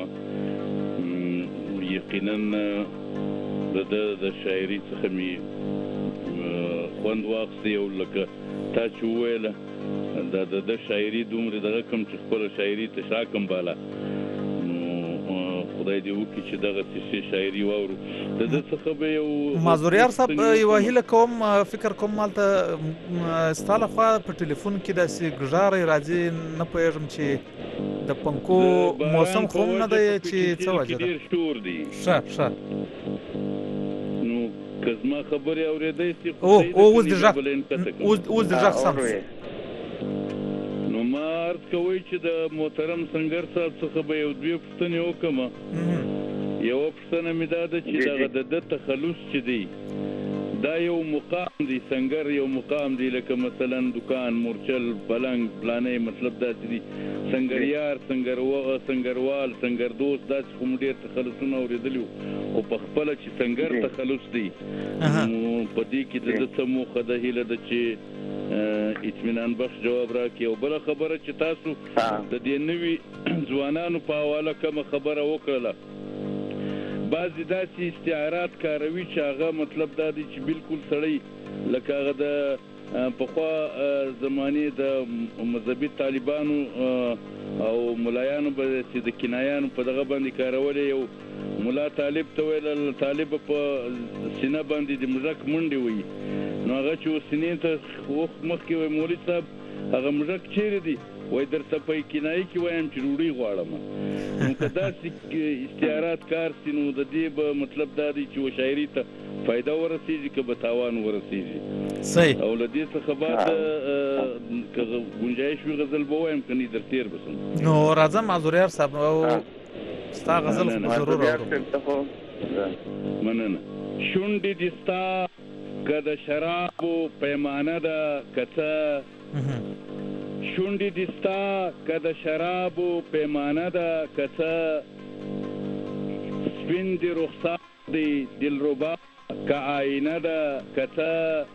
یقینا د ده د شاعري څخه مې خوند واخیستی او لکه تا چې وویله دا د ده شاعري دومره دغه کوم چې خپله شاعري ته شا کم باله. نو خدای دې وکړي چې دغسې ښې شاعري واورو. د ده څخه به یو مازوریار صاحب یوه هیله کوم، فکر کوم مالته ستا لخوا په ټلیفون کې داسې ګژارې راځي، نه پوهېږم چې د پنکو موسم خو هم نه دی چې څه وجه ده؟ ډېر شور دی. ښه ښه نو که زما خبرې اورېدی سي اوس د غږ اوس د غږ سم نو ما عرض کوئ چې د محترم سنګر صاحب څخه به یو دوې پوښتنې وکړم. یوه پوښتنه مې دا ده چې دغه د ده تخلص چې دی دا یو مقام دی، سنګر یو مقام دی، لکه مثلا دکان، مورچل، پلنګ، پلانې، مطلب داسې دي. سنګریار، سنګروال، سنګر دوست، داسې خو مو ډېر تخلصونه اورېدلي وو. خو په خپله چې سنګر تخلص دی نو په دې کې د ده څه موخه ده، هیله ده چې اطمینان بخش جواب راکړي. او بله خبره چې تاسو د دې نوي ځوانانو په حواله کومه خبره وکړله، بعضې داسې استعارات کاروي چې هغه مطلب دا دی چې بالکل سړی لکه هغه د پخوا زمانې د مذهبي طالبانو او ملایانو به چې د کنایانو په دغه باندې کارولې. یو ملا طالب ته ویل طالب په سینه باندې د مژک منډې وي، نو هغه چې اوس سینې ته مخکې وایي مولوي صاحب هغه مژک چیرې دی؟ وایي درته په کنایي کې وایم چې ډوډۍ غواړم. نو که داسې استعارات کار سي نو د دې به مطلب دا دی چې و شاعري ته فایده ورسېږي که به تاوان ورسېږي. صحیح. او له دې څخه بعد که ګنجایش وي غزل به ووایم که نه در تېر به شم. نو راځه مازوریار صاحب او ستا غزل خو ضرور اورو. مننه. شونډې دې ستا که د شرابو پیمانه ده که څه، شونډې دې ستا که د شرابو پیمانه ده که څه، سپین دې رخسار دی دلربا که آینه ده که څه،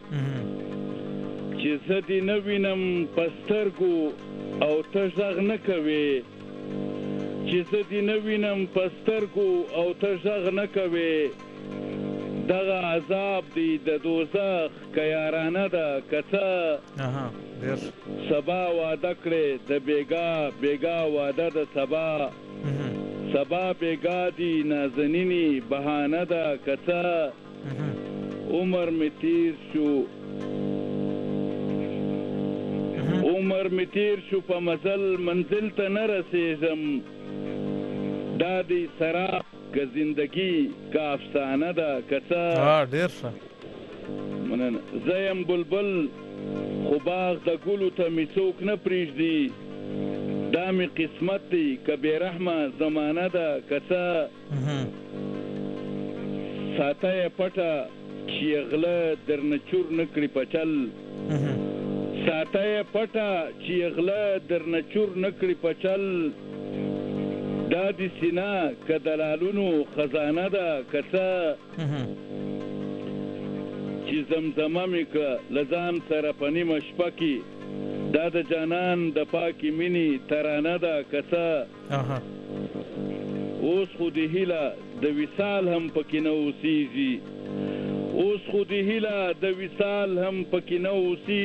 چې زه دې نه وینم په سترګو او ته غږ نه کوې، چې زه دې نه وینم په سترګو او ته غږ نه کوې، دغه عذاب دی د دوزخ که یارانه ده که څه، سبا واده کړې د بیګا بیګا واده د سبا، سبا بیګا دی نازنینی بهانه ده که څه، عمر می تیر شو عمر می تیر شو په مزل منزل ته نه رسېږم، دا دی سراب که زندگی که افسانه ده که څه. ډېر ښه. مننه. زه یم بلبل خو باغ د ګلو ته مې څوک نه پرېږدي، دا مې قسمت دی که بې رحمه زمانه ده که څه، ساته یې پټه چې یې غله درنه چور نه کړي پچل، ساته یې پټه چې یې غله درنه چور نه کړي پچل، دا د سینا که دلالونو خزانه ده که څه، چې چې زمزمه مې کړه له ځان سره په نیمه شپه کې دا د جانان د پاکې مینې ترانه ده که څه اوس خو د هیله د وصال هم پکې نه اوسېږي اوس خو د هیله د وصال هم پکې نه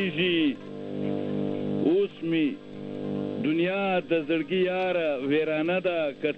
اوسېږي اوس مې دنیا د زړګي یاره ویرانه ده که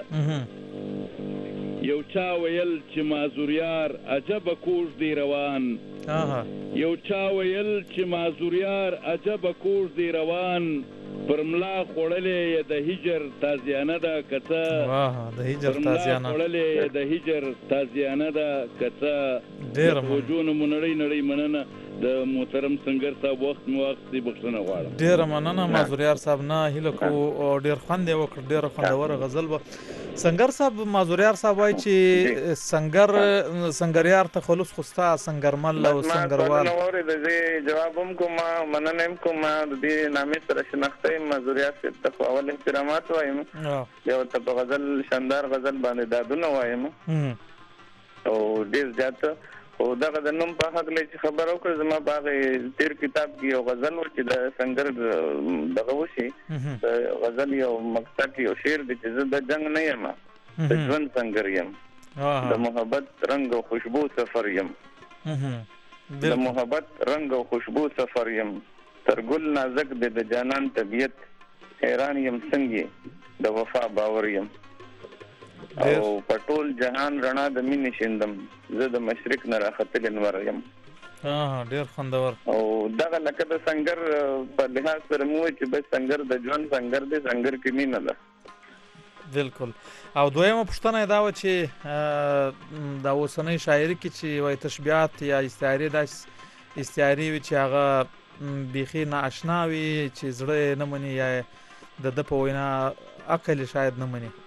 څه یو چا ویل چې معذوریار عجبه کوږ دی روان یو چا ویل چې معذوریار عجبه کوږ دی روان پر ملا خوړلې د هجر تازیانه ده که څه د هجر تازیانه خوړلې د هجر تازیانه ده که څه ډېره وجونه مو نړۍ نړۍ مننه د محترم سنگر صاحب وخت مو واخیستې بخښنه غواړم ډېره مننه معذوریار صاحب نه هیله کوو ډېر خوند یې وکړ ډېره خوندوره غزل به سنگر صاحب معذوریار صاحب وایي چې سنگر سنګریار ته خلوص خو ستا سنګرمل او سنګروال جواب هم کوم مننه هم کوم د دې نامې سره شناخته یم معذوریار صاحب ته خو اول احترامات وایم یو ته په غزل شاندار غزل باندې دادونه وایم او ډېر زیات خو دغه د نوم په هکله چې خبره وکړه زما په هغې تېر کتاب کې یو غزل و چې د سنګر دغه وشي د غزل یو مقصد یو شعر دی چې زه د جنګ نه یم د ژوند سنګر یم د محبت رنګ او خوشبو سفر یم د محبت رنګ او خوشبو سفر یم تر ګل نازک دی د جانان طبیعت حیران یم څنګه د وفا باور یم او پټول جهان رڼا د مینې شیندم زه د مشرق نه راختلی انور یم ډېر خوندور او دغه لکه د سنګر په لحاظ سره مو وایي چې بس سنګر د ژوند سنګر دی سنګر کې مینه ده بالکل او دویمه پوښتنه یې دا وه چې د اوسنۍ شاعري کې چې وایي تشبیهات یا استعارې داسې استعارې وي چې هغه بیخي نااشنا وي چې زړه یې نه مني یا د ده په وینا عقل یې شاید نه مني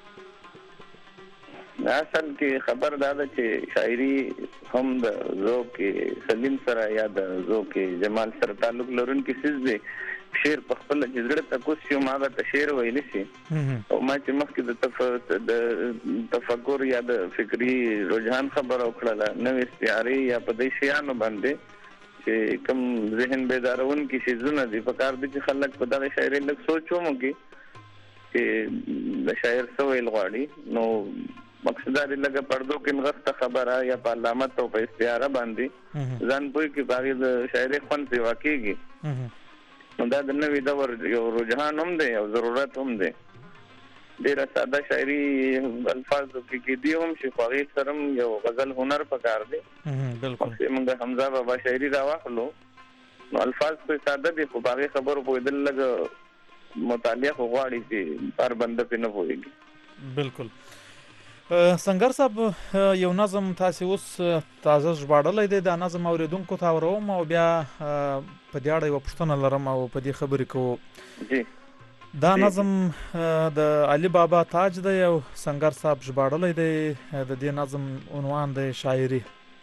اصل کې خبر دا ده چې شاعري هم د ذوق سلیم سره یا د ذوق جمال سره تعلق لرونکی څیز دی شعر په خپل چې زړه ته کوس شي هغه ته شعر ویلی شي او ما چې مخکې د تفکر یا د فکري رجحان خبره وکړله نوې استعارې یا په دې شیانو باندې چې کوم ذهن بیدارونکي څیزونه دي پکار دي چې خلک په دغه شاعري لږ سوچ وکړي چې د شاعر څه ویل غواړي نو مقصد دی لکه پردو کې نغښته خبره یا په علامت او په استعاره باندې ځان پوهې کې په هغې د شاعري خوند سیوا کېږي نو دا د نوي دور یو رجحان هم دی او ضرورت هم دی ډېره ساده شاعري الفاظو کې کېدي هم شي خو هغې سره هم یو غزل هنر پکار دی مخکې موږ حمزه بابا شاعري راواخلو نو الفاظ خو ساده دي خو په هغې خبرو پوهېدل لږ مطالعه خو غواړي چې هر بنده پرې نه پوهېږي بالکل سنگر صاحب یو نظم تاسو اوس تازه ژباړلی دی دا نظم اوریدونکو ته اوروم او بیا په دې اړه یوه پوښتنه لرم او په دې خبرې کوو دا نظم د علي بابا تاج دی او سنگر صاحب ژباړلی دی د دې نظم عنوان دی شاعري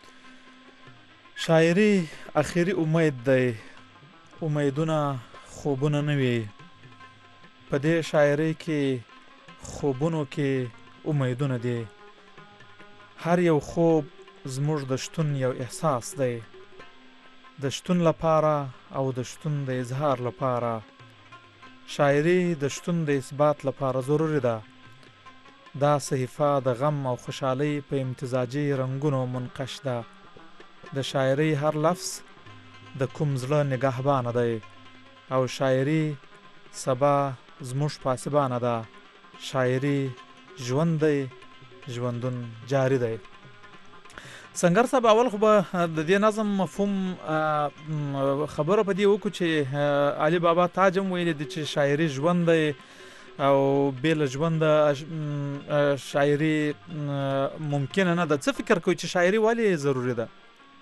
شاعري اخري امید دی امیدونه خوبونه نه وي په دې شاعري کې خوبونو کې امیدونه دي هر یو خوب زموږ د شتون یو احساس دی د شتون لپاره او د شتون د اظهار لپاره شاعري د شتون د اثبات لپاره ضروري ده دا صحیفه د غم او خوشحالۍ په امتزاجي رنګونو منقش ده د شاعري هر لفظ د کوم زړه نگهبانه دی او شاعري سبا زموږ پاسبانه ده شاعري ژوند دی ژوندون جاری دی سنگر صاحب اول خو به د دې نظم مفهوم خبره په دې وکړو چې علي بابا تاج هم ویلي دي چې شاعري ژوند دی او بې له ژونده شاعري ممکنه نه ده څه فکر کوئ چې شاعري ولې ضروري ده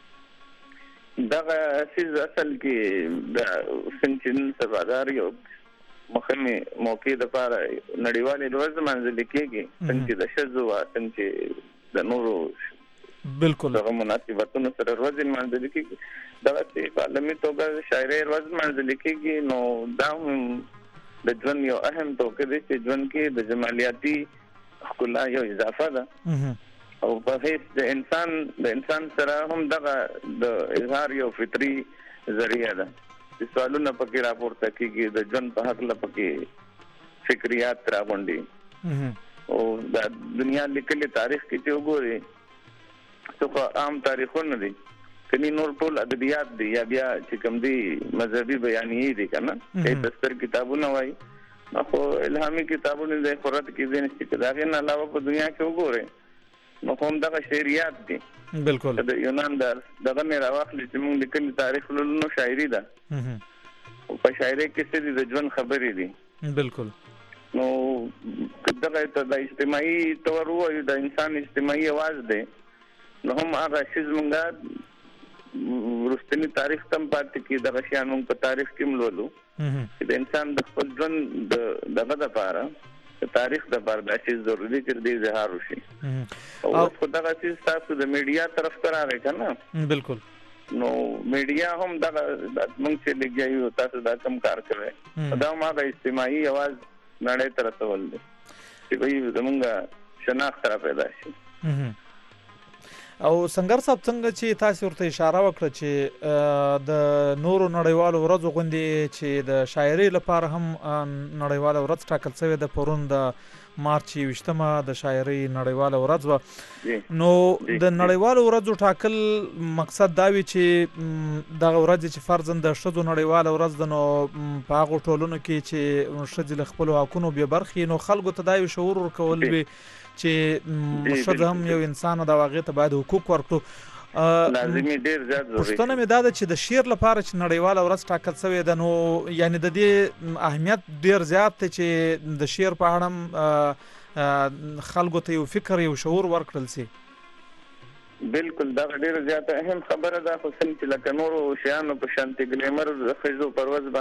دغه څیز اصل کې د سنچن سبادار یو مهمې موقع دپاره نړیوالې ورځ لمانځل کېږي څنګه چې د ښځو څنګه چې د نورو بالکل دغه مناسبتونو سره ورځ لمانځل کېږي دغسې په عالمي توګه شاعري ورځ لمانځل کېږي نو دا هم د ژوند یو اهم توقع دی چې ژوند کې د جمالیاتي ښکلا یو اضافه ده او په هیڅ د انسان د انسان سره هم دغه د اظهار یو فطري ذریعہ ده چې سوالونه پکې راپورته کیږي د ژوند په حق له پکې فکریات راغونډي او د دنیا لیکلي تاریخ کې چې وګوري څه عام تاریخونه دي کني نور ټول ادبیات دي یا بیا چې کوم دي مذهبي بیانیې دي کنه چې دستر کتابونه وایي نو الهامي کتابونه د قرات کې دي چې دا غن علاوه په دنیا کې وګوره نو کوم دغه شعريات دي بالکل د یونان د دغه نه راوخلي چې موږ لیکلي تاریخ لولو شاعري ده او په شاعري کې څه دي د ژوند خبرې دي بالکل نو دغه ته د اجتماعي تور وایي د انسان اجتماعي आवाज دی نو هم هغه شیز مونږه ورستنی تاریخ تم پاتې کې د غشیان مونږ په تاریخ کې ملولو چې د انسان د خپل ژوند دغه د پاره د تاریخ د پاره د شیز ضروري چې د اظهار وشي او په دغه شیز تاسو د میډیا طرف ته راغی کنه بالکل نو میډیا هم دغه مونږ چې لګیایو تاسو دا کم کار کوي دا ما د اجتماعي आवाज نړۍ ته رسول دي چې وایي زمونږ شناخت را پیدا شي او سنگر صاحب څنګه چې تاسو ورته اشاره وکړه چې د نورو نړیوالو ورځو غونډې چې د شاعري لپاره هم نړیواله ورځ ټاکل شوې ده پرون د مارچ یوشتمه د شاعري نړیواله ورځ و نو د نړیوالو ورځو ټاکل مقصد دا وی چې دغه ورځ چې فرضاً د ښځو نړیواله ورځ ده نو په هغو ټولنو کې چې ښځې له خپلو حقونو بې برخې نو خلکو ته دا یو شعور ورکول وي چې ښځه هم یو انسان ده او هغې ته باید حقوق ورکړو لازمي ډېر زیات ضروري پوښتنه مې دا ده چې د شعر لپاره چې نړیواله ورځ ټاکل شوې ده نو یعنې د دې اهمیت ډېر زیات دی چې د شعر په اړه خلکو ته یو فکر یو شعور ورکړل شي بالکل دا ډېر زیات اهم خبره ده خو څنګه چې لکه نورو شیانو په شانتي ګلیمر د ښځو پر ورځ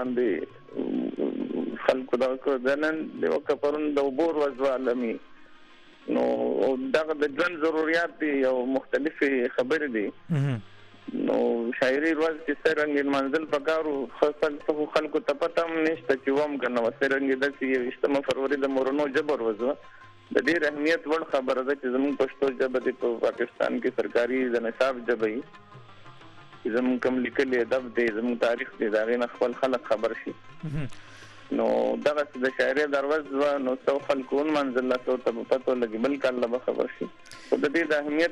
باندې خلکو دا کو دنن د وکه پرون د اوبو ورځ عالمي نو دغه د ژوند ضرورت دي او مختلفې خبرې دي نو شاعري ورځ چې څنګه منزل پکارو خاصه خلکو ته پته هم نشته چې ووم کنه څنګه د یوشتمه فروری د مورونو جبر وځو د ډېر اهمیت وړ خبره ده چې زموږ پښتو ژبه د پاکستان کې سرکاري د نصاب ژبه یې زموږ کوم لیکلي ادب دی زموږ تاریخ دی دا غي خپل خلک خبر شي نو دغه د شاعري دروازه نو څو خلکون منزل لا څو ته پته لګي بل کله به خبر شي او د دې د اهمیت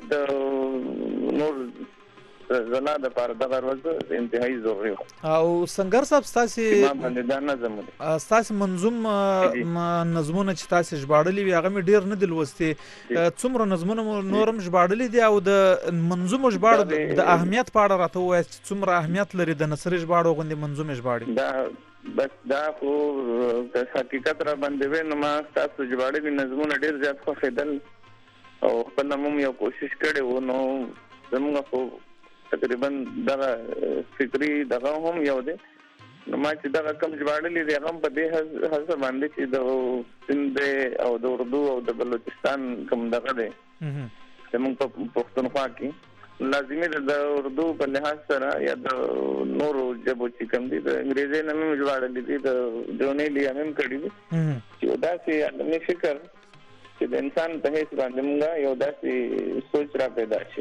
د نور زلا د پر دغه ورځ انتهایی ضروري او سنگر صاحب تاسو ما باندې دا نظم تاسو منظوم نظمونه چې تاسو ژباړلي وي هغه مې ډیر نه دلوستي څومره نظمونه نورم ژباړلي دي او د منظوم ژباړه د اهمیت په اړه راته وایي چې څومره اهمیت لري د نثري ژباړو غوندي منظوم ژباړي دا بس دا خو حقیقت را باندې وینم ما تاسو ژباړلي نظمونه ډیر زیات خوښیدل او خپل هم یو کوشش کړی و نو زموږ خو تقریبا دغه فکری دغه هم یو دی نو ما چې دغه کم ژباړلي دي هغه په دې حساب باندې چې د سند او د اردو او د بلوچستان کوم دغه دی زموږ په پښتونخوا کې لازمي ده د اردو په لحاظ سره یا د نورو ژبو چې کوم دي د انګریزي نه مې ژباړلي دي د جونې لیا مې کړي دي چې دا سي علمي فکر چې د انسان په هیڅ باندې موږ یو داسې سوچ را پیدا شي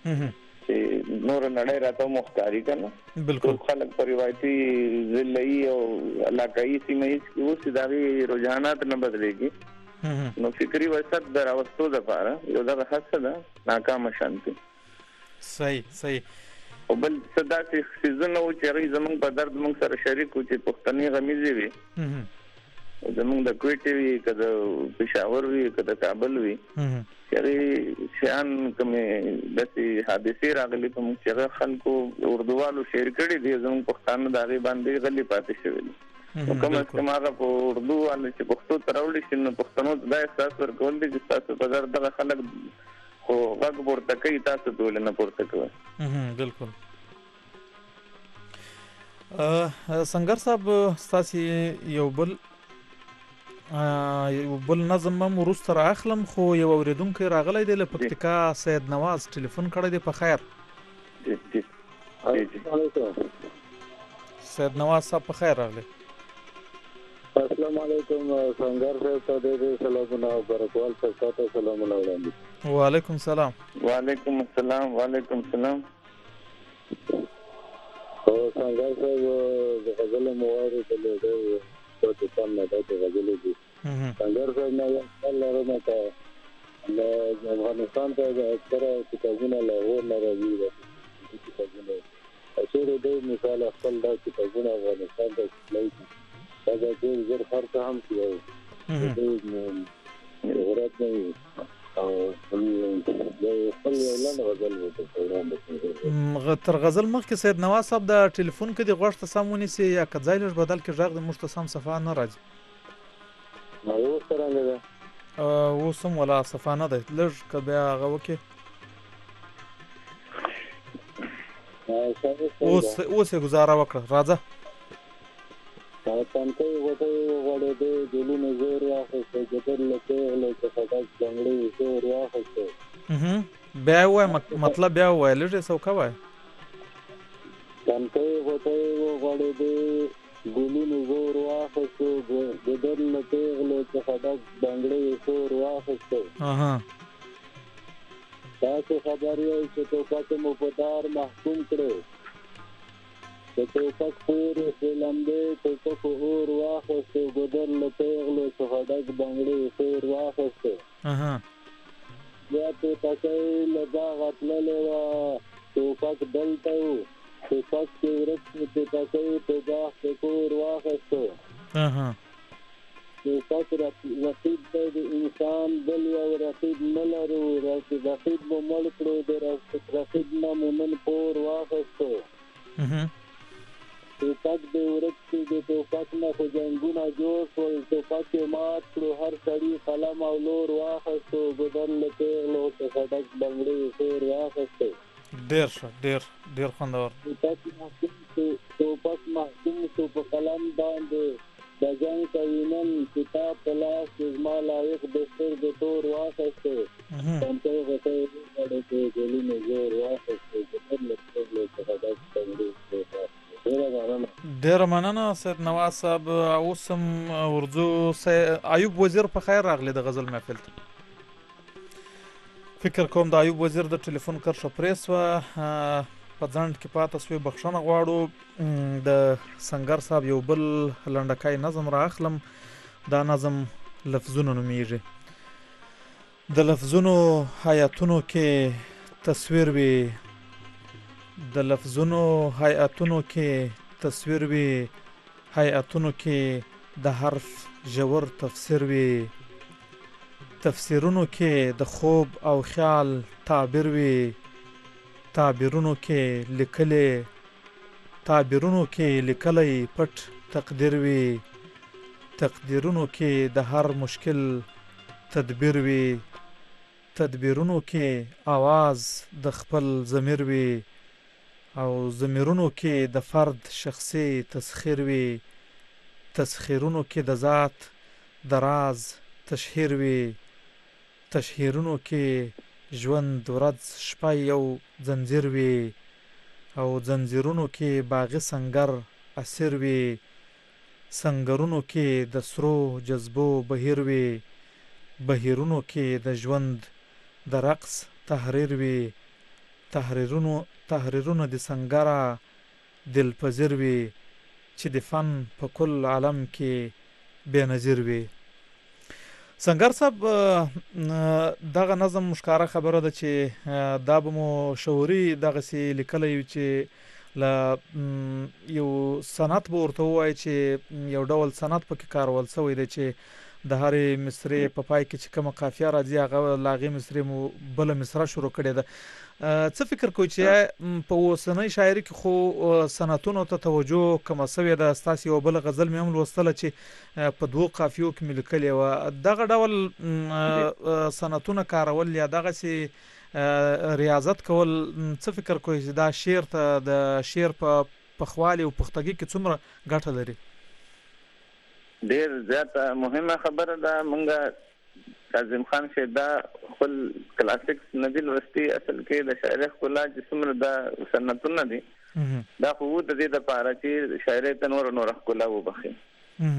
چې نور نړۍ راته مختاري کنه بالکل خلک په روایتي ضلعي او علاقايي سیمه کې اوس دغه رجحانات نه بدلېږي نو فکری وسط دراوستو د پاره یو دغه حادثه ده ناکامه شانتي صحیح صحیح او بل صدا چې سيزونه او چې زمونږ په درد موږ سره شریک او چې پښتني غمیزي وي زمونږ د کوټي وي کده پېښور وي کده کابل وي چې شان کومه داسي حادثه راغلي په موږ چې خلکو اردووالو شعر کړي دي زمونږ پښتانه دغه باندې غلي پاتې شوی نو کوم چې ماغه په اردو باندې چې پښتو تراوړي شي نو پښتنو د احساس ورکول دي چې تاسو په درد دغه خلک خو غږ پورته کوي تاسو ټول نه پورته کوي بالکل سنگر صاحب تاسو یو بل یو بل نظم هم ورسته راخلم خو یو اوریدونکو راغلی دی له پکتیکا سید نواز ټلیفون کړی دی په خیر سید نواز صاحب په خیر راغلی السلام علیکم سنگر صاحب ته دې سلامونه او برکوال تاسو ته سلامونه وړاندې وعلیکم السلام. وعلیکم السلام. وعلیکم السلام. او څنګه زه د غزل موارد له دې په تاسو نه د غزل دي څنګه زه نه الله رحمته له افغانستان ته اکثره کتابونه له اور نه راځي کتابونه اصول دې مثال خپل د کتابونه افغانستان ته لایي دا د زر خرڅ هم کیږي دې ورته نه او خپل اعلان غزل وته تر غزل مخکې سید نواز صاحب د ټلیفون کې د غوښ ته سمونی سي یا کځای لږ بدل کې ژغ د مشتسم صفه نه راځي نو څنګه ده او سم ولا صفه نه ده لږ کبه هغه وکي اوس اوس گزاره وکړه راځه څنګه وته وړه دې دلونه زور واخیسته د در لکه له څخه څنګه زور واخیسته اها بیا وای مطلب بیا وای لږه څوک وای څنګه وته وړه دې دلونه زور واخیسته د در لکه له څخه څنګه زور واخیسته اها تاسو خبرې چې توپک مو په دار محکوم کړو د توپک پورې سلامدې توپک اور واخیسته ګودر له پیغلو څخه ډک بنګړې سور واخیسته بیا توپکۍ له باغه تللې وه توپک دلته و توپک چې ورک شو توپکۍ په باغ کې کور واخیسته توپک رقیب دی د انسان بل یو رقیب نه لرو رقیب مو مړ کړو د رقیب نه مو نن پور واخیسته توپک دې ورک شي د توپک نه خو جنګونه جوړ شول توپک یې مات کړو هر سړي قلم او لور واخیستو ګودر له پیغلو څخه ډک بنګړې سور واخیستو ډېر ښه ډېر ډېر خوندور توپک محکوم شو توپک محکوم شو په قلم باندې د جنګ کوي نن کتاب په لاس کې زما لایق دستر د تور واخیستو څنګه غته وړه دې ګلونه زور واخیستو ګودر له پیغلو څخه ډک بنګړې سور ډیر مننه سید نواز صاحب اوسم ورځو ایوب وزیر په خیر راغلی د غزل محفل ته فکر کوم د ایوب وزیر د ټلیفون کرښه پریس و په ځند کې پاتې سوی بخښنه غواړو د سنگر صاحب یو بل لنډکای نظم را اخلم دا نظم لفظونه نومیږي د لفظونو حیاتونو کې تصویر وي د لفظونو حیاتونو کې تصویر وي حیاتونو کې د حرف ژور تفسیر وي تفسیرونو کې د خوب او خیال تعبیر وي تعبیرونو کې لیکلې تعبیرونو کې لیکلې پټ تقدیر وي تقدیرونو کې د هر مشکل تدبیر وي تدبیرونو کې आवाज د خپل ضمیر وي او ضمیرونو کې د فرد شخصي تسخیر وي تسخیرونو کې د ذات د راز تشهیر وي تشهیرونو کې ژوند ورځ شپه یو زنځیر وي او زنځیرونو کې باغی سنگر اسیر وي سنگرونو کې د سرو جذبو بهیر وي بهیرونو کې د ژوند د رقص تحریر وي تحریرونو تحریرونو د سنگره دلپذیر وي چې د فن په کل عالم کې بے نظیر وي سنگر صاحب دغه نظم مشکاره خبره ده چې دا به مو شعوري دغه سي لیکلی چې ل یو سند به ورته وایي چې یو ډول سند پکې کارول شوی دی چې د هرې مصرې په پای کې چې کومه قافیه راځي هغه له هغې مصرې مو بله مصره شروع کړې ده څه فکر کوئ چې په اوسنۍ شاعري کې خو سنتونو ته توجه کمه سوې ده ستاسې یوه بله غزل مې هم لوستله چې په دوو قافیو کې مې لیکلې وه دغه ډول سنتونه کارول یا دغسې ریاضت کول څه فکر کوئ چې دا شعر ته د شعر په پخوالي او پختګي کې څومره ګټه لري ډیر زیاته مهمه خبره ده مونږه کاظم خان شه دا خپل کلاسیکس ندی لوستي اصل کې د شاعري ښکلا چې څومره دا سنتونه دي دا خو د دې لپاره چې شاعري ته نور نور ښکلا وبخي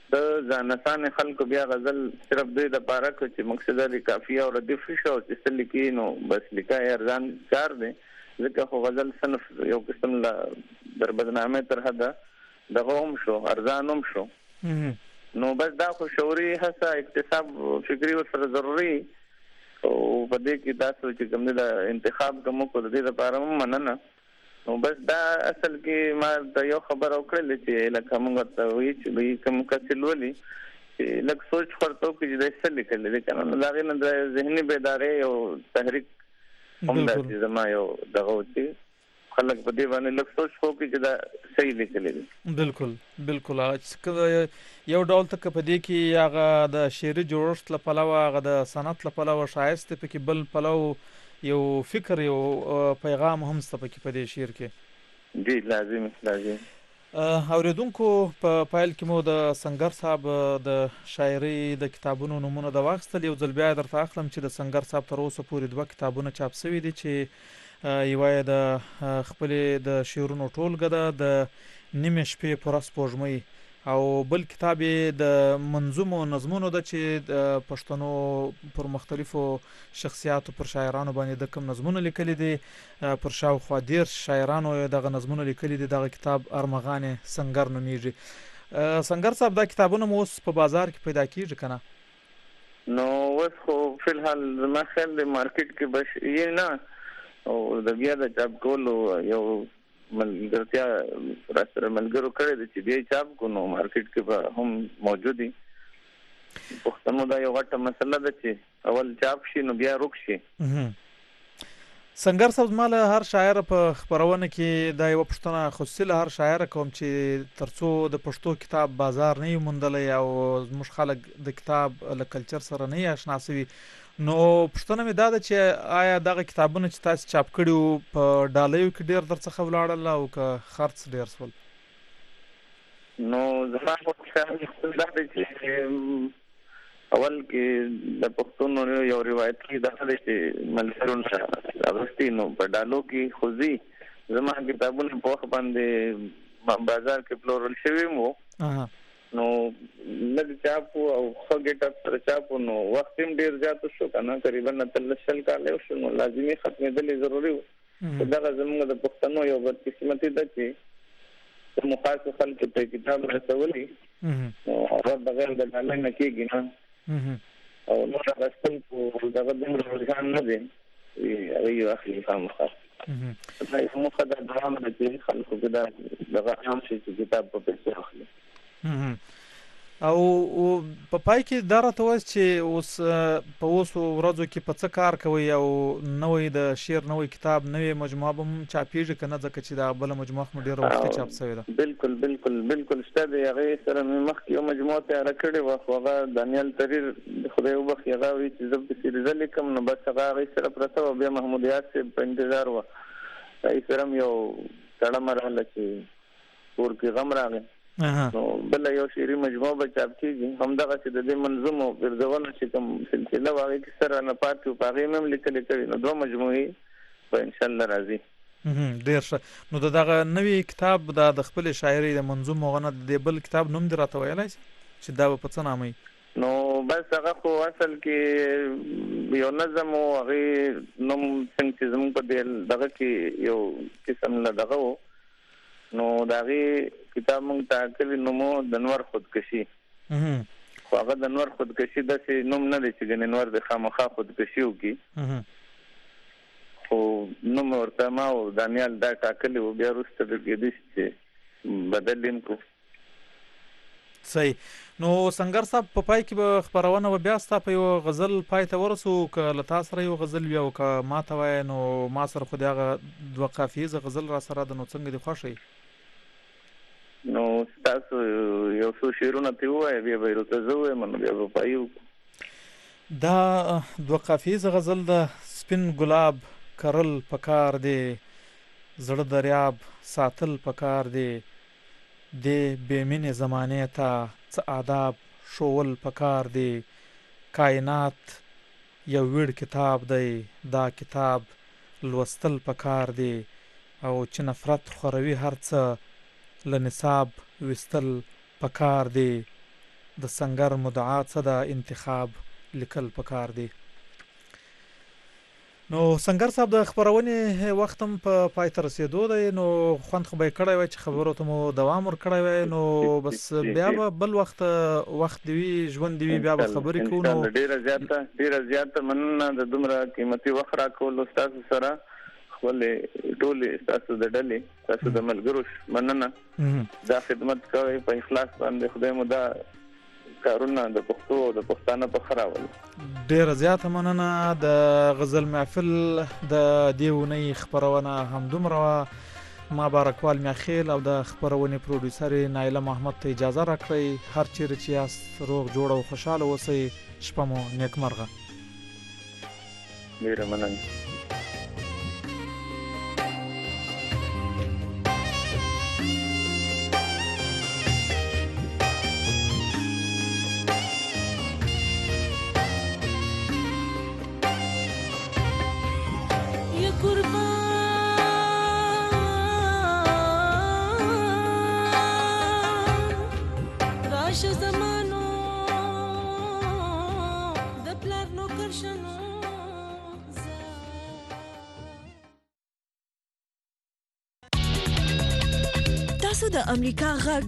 د ځانسان خلکو بیا غزل صرف دوی د پاره کو چې مقصد د کافیه او ردیف شو چې څه لیکي نو بس لیکای ارزان کار دی ځکه خو غزل صنف یو قسم لا در بدنامه تر حدا دغه هم شو ارزان هم شو نو بس دا خو شعوري هڅه اکتساب فکری او سره ضروري او په دې کې تاسو چې کوم د انتخاب کوم کو د دې لپاره مننه نو بس دا اصل کې ما د یو خبر او کړل چې لکه موږ ته وی چې کوم کسل ولي چې لکه سوچ ورته کې د څه لیکل دي کنه دا غي نه د ذهني بیداری او تحریک هم د زما یو دغه وتی خلک په دې باندې لکه سوچ وکړي چې دا صحیح لیکل دي بالکل بالکل یو ډول تک په دې کې هغه د شعري جوړښت لپاره هغه د صنعت لپاره شایسته پکې بل پلو یو فکر یو پیغام هم ستپکې په دې شعر کې جی لازم لازم اوریدونکو په پایل کې مو د سنگر صاحب د شاعري د کتابونو نمونه د واخستل یو ځل بیا درته اخلم چې د سنگر صاحب تر اوسه پورې دوه کتابونه چاپ شوي دي چې یو د خپل د شعرونو ټولګه ده د نیمه شپې پر سپوږمۍ او بل کتاب د منظوم او نظمونو د چې د پښتنو پر مختلفو شخصیاتو پر شاعرانو باندې د کوم نظمونه لیکلي دي پر شاوخوا ډیر شاعرانو دغه نظمونه لیکلي دي دغه کتاب ارمغان سنگر نومیږي سنگر صاحب دا کتابونه مو په بازار کې پیدا کیږي کنه نو اوس خو په الحال ما خیال د مارکیټ کې بش یې نه او د بیا د چاپ کولو یو ملګرتیا را سره ملګرو کړی د چې بیا چاپ کو نو مارکیټ کې به هم موجود دي پښتنو دا یو غټه مسله ده چې اول چاپ شي نو بیا روک شي سنگر صاحب مال هر شاعر په خبرونه کې دا یو پښتنه خصوصي هر شاعر کوم چې ترڅو د پښتو کتاب بازار نه موندلې او مش خلک د کتاب له کلچر سره نه آشنا شوي نو پښتنه مې دا ده چې آیا دغه کتابونه چې تاسو چاپ کړیو په ډالیو کې ډیر درڅخه ولاړل او که خرڅ ډیر سول نو زما په خیال دا چې اول کې د پښتون یو روایت کې دا ده چې ملګرو اغستی نو په ډالو کې خوځي زما کتابونه په وخت باندې بازار کې پلورل شوی مو نو لږ چاپو او خګټ تر چاپو نو وخت هم ډیر زیات شو کنه تقریبا تلشل کال شو نو لازمي ختمېدل ضروري و دا زموږ د پښتنو یو بدقسمتي ده چې مخاص خلک ته کتاب رسولي او هغه بغیر د ډالۍ نه کېږي نه او نو راستل په دغه د روزګان نه دي هغه یو اخلي خامخا دا یو مخدر درام د چې خلکو کې دا دغه عام شي چې کتاب په پیسې اخلي او په پای کې دا راته وایي چې اوس په اوسو ورځو کې په څه کار کوي او نوې د شعر نوې کتاب نوې مجموعه به هم چاپیږي کنه ځکه چې دا بل مجموعه هم ډیره وخت چاپ شوی ده بالکل بالکل بالکل شته دی هغه سره مخکې یو مجموعه تیار کړې و خو هغه دانیال تریر خدای وبخښي هغه وی چې زه په سیریز لیکم نو بس هغه سره پرته و بیا محمود یاسر په انتظار و ای سره یو تړه مرحله چې ور کې غم راغی نو بل یو شعري مجموعه به چاپ کیږي همدغه چې د دې منظوم او ګرځونه چې کوم سلسله واغې کې سره نه پاتې په هغه هم لیکل کړي نو دوه مجموعې به ان شاء الله راځي ډیر ښه نو دغه نوې کتاب د خپل شاعري د منظوم مغنه د بل کتاب نوم درته ویلای چې دا په څه نامي نو بس هغه خو اصل کې یو نظم او هغه نوم څنګه زموږ په دې دغه کې یو قسم نه دغه نو داغي کتاب مونږ تاکل نومو د نور خودکشي خو هغه د نور خودکشي د سي نوم نه دي چې د نور د خامخا خودکشي وکي خو نوم ورته ما او دانیال دا تاکل و بیا وروسته د دې چې بدلیم کو صحیح نو سنگر صاحب په پای کې به خبرونه و بیا ستاسو یو غزل پای ته ورسو ک لتا سره یو غزل یو ک ما ته وای نو ما سره خو دغه دوه قافیه غزل را سره د نو څنګه دی خوشي نو تاسو یو څو شعرونه ته وای بیا به ورته زوې من بیا په پایو دا دوه قافیه غزل د سپین ګلاب کرل پکار دی زړه دریاب ساتل پکار دی د بیمینه زمانه ته څه آداب شول پکار دی کائنات یو وړ کتاب دی دا کتاب لوستل پکار دی او چې نفرت خوروي هر څه لنصاب وستل پکار دی د سنگر مدعا څه د انتخاب لیکل پکار دی. نو سنگر صاحب د خبرونې وخت هم په پای ته رسیدو دی، نو خوند خو به کړی وای چې خبرو ته مو دوام ور کړی وای، نو بس بیا به بل وخت وخت دی ژوند دی بیا به خبرې کوو. نو ډیره زیاته ډیره زیاته مننه د دومره قیمتي وخت راکول تاسو سره، خپل ټولې تاسو د ډلې تاسو د ملګرو مننه دا خدمت کوي په اخلاص باندې. خدای مو دا کارونه د پښتو او د پښتانه په خراول. ډیره زیاته مننه. د غزل محفل د دیونی خبرونه هم دومره. ما بارکوال میاخیل او د خبرونې پروډوسر نایله محمد ته اجازه راکړئ. هر چیرې چې یاست روغ جوړ او خوشاله اوسئ. شپه مو نیکمرغه. ډیره مننه. تاسو د امریکا غږ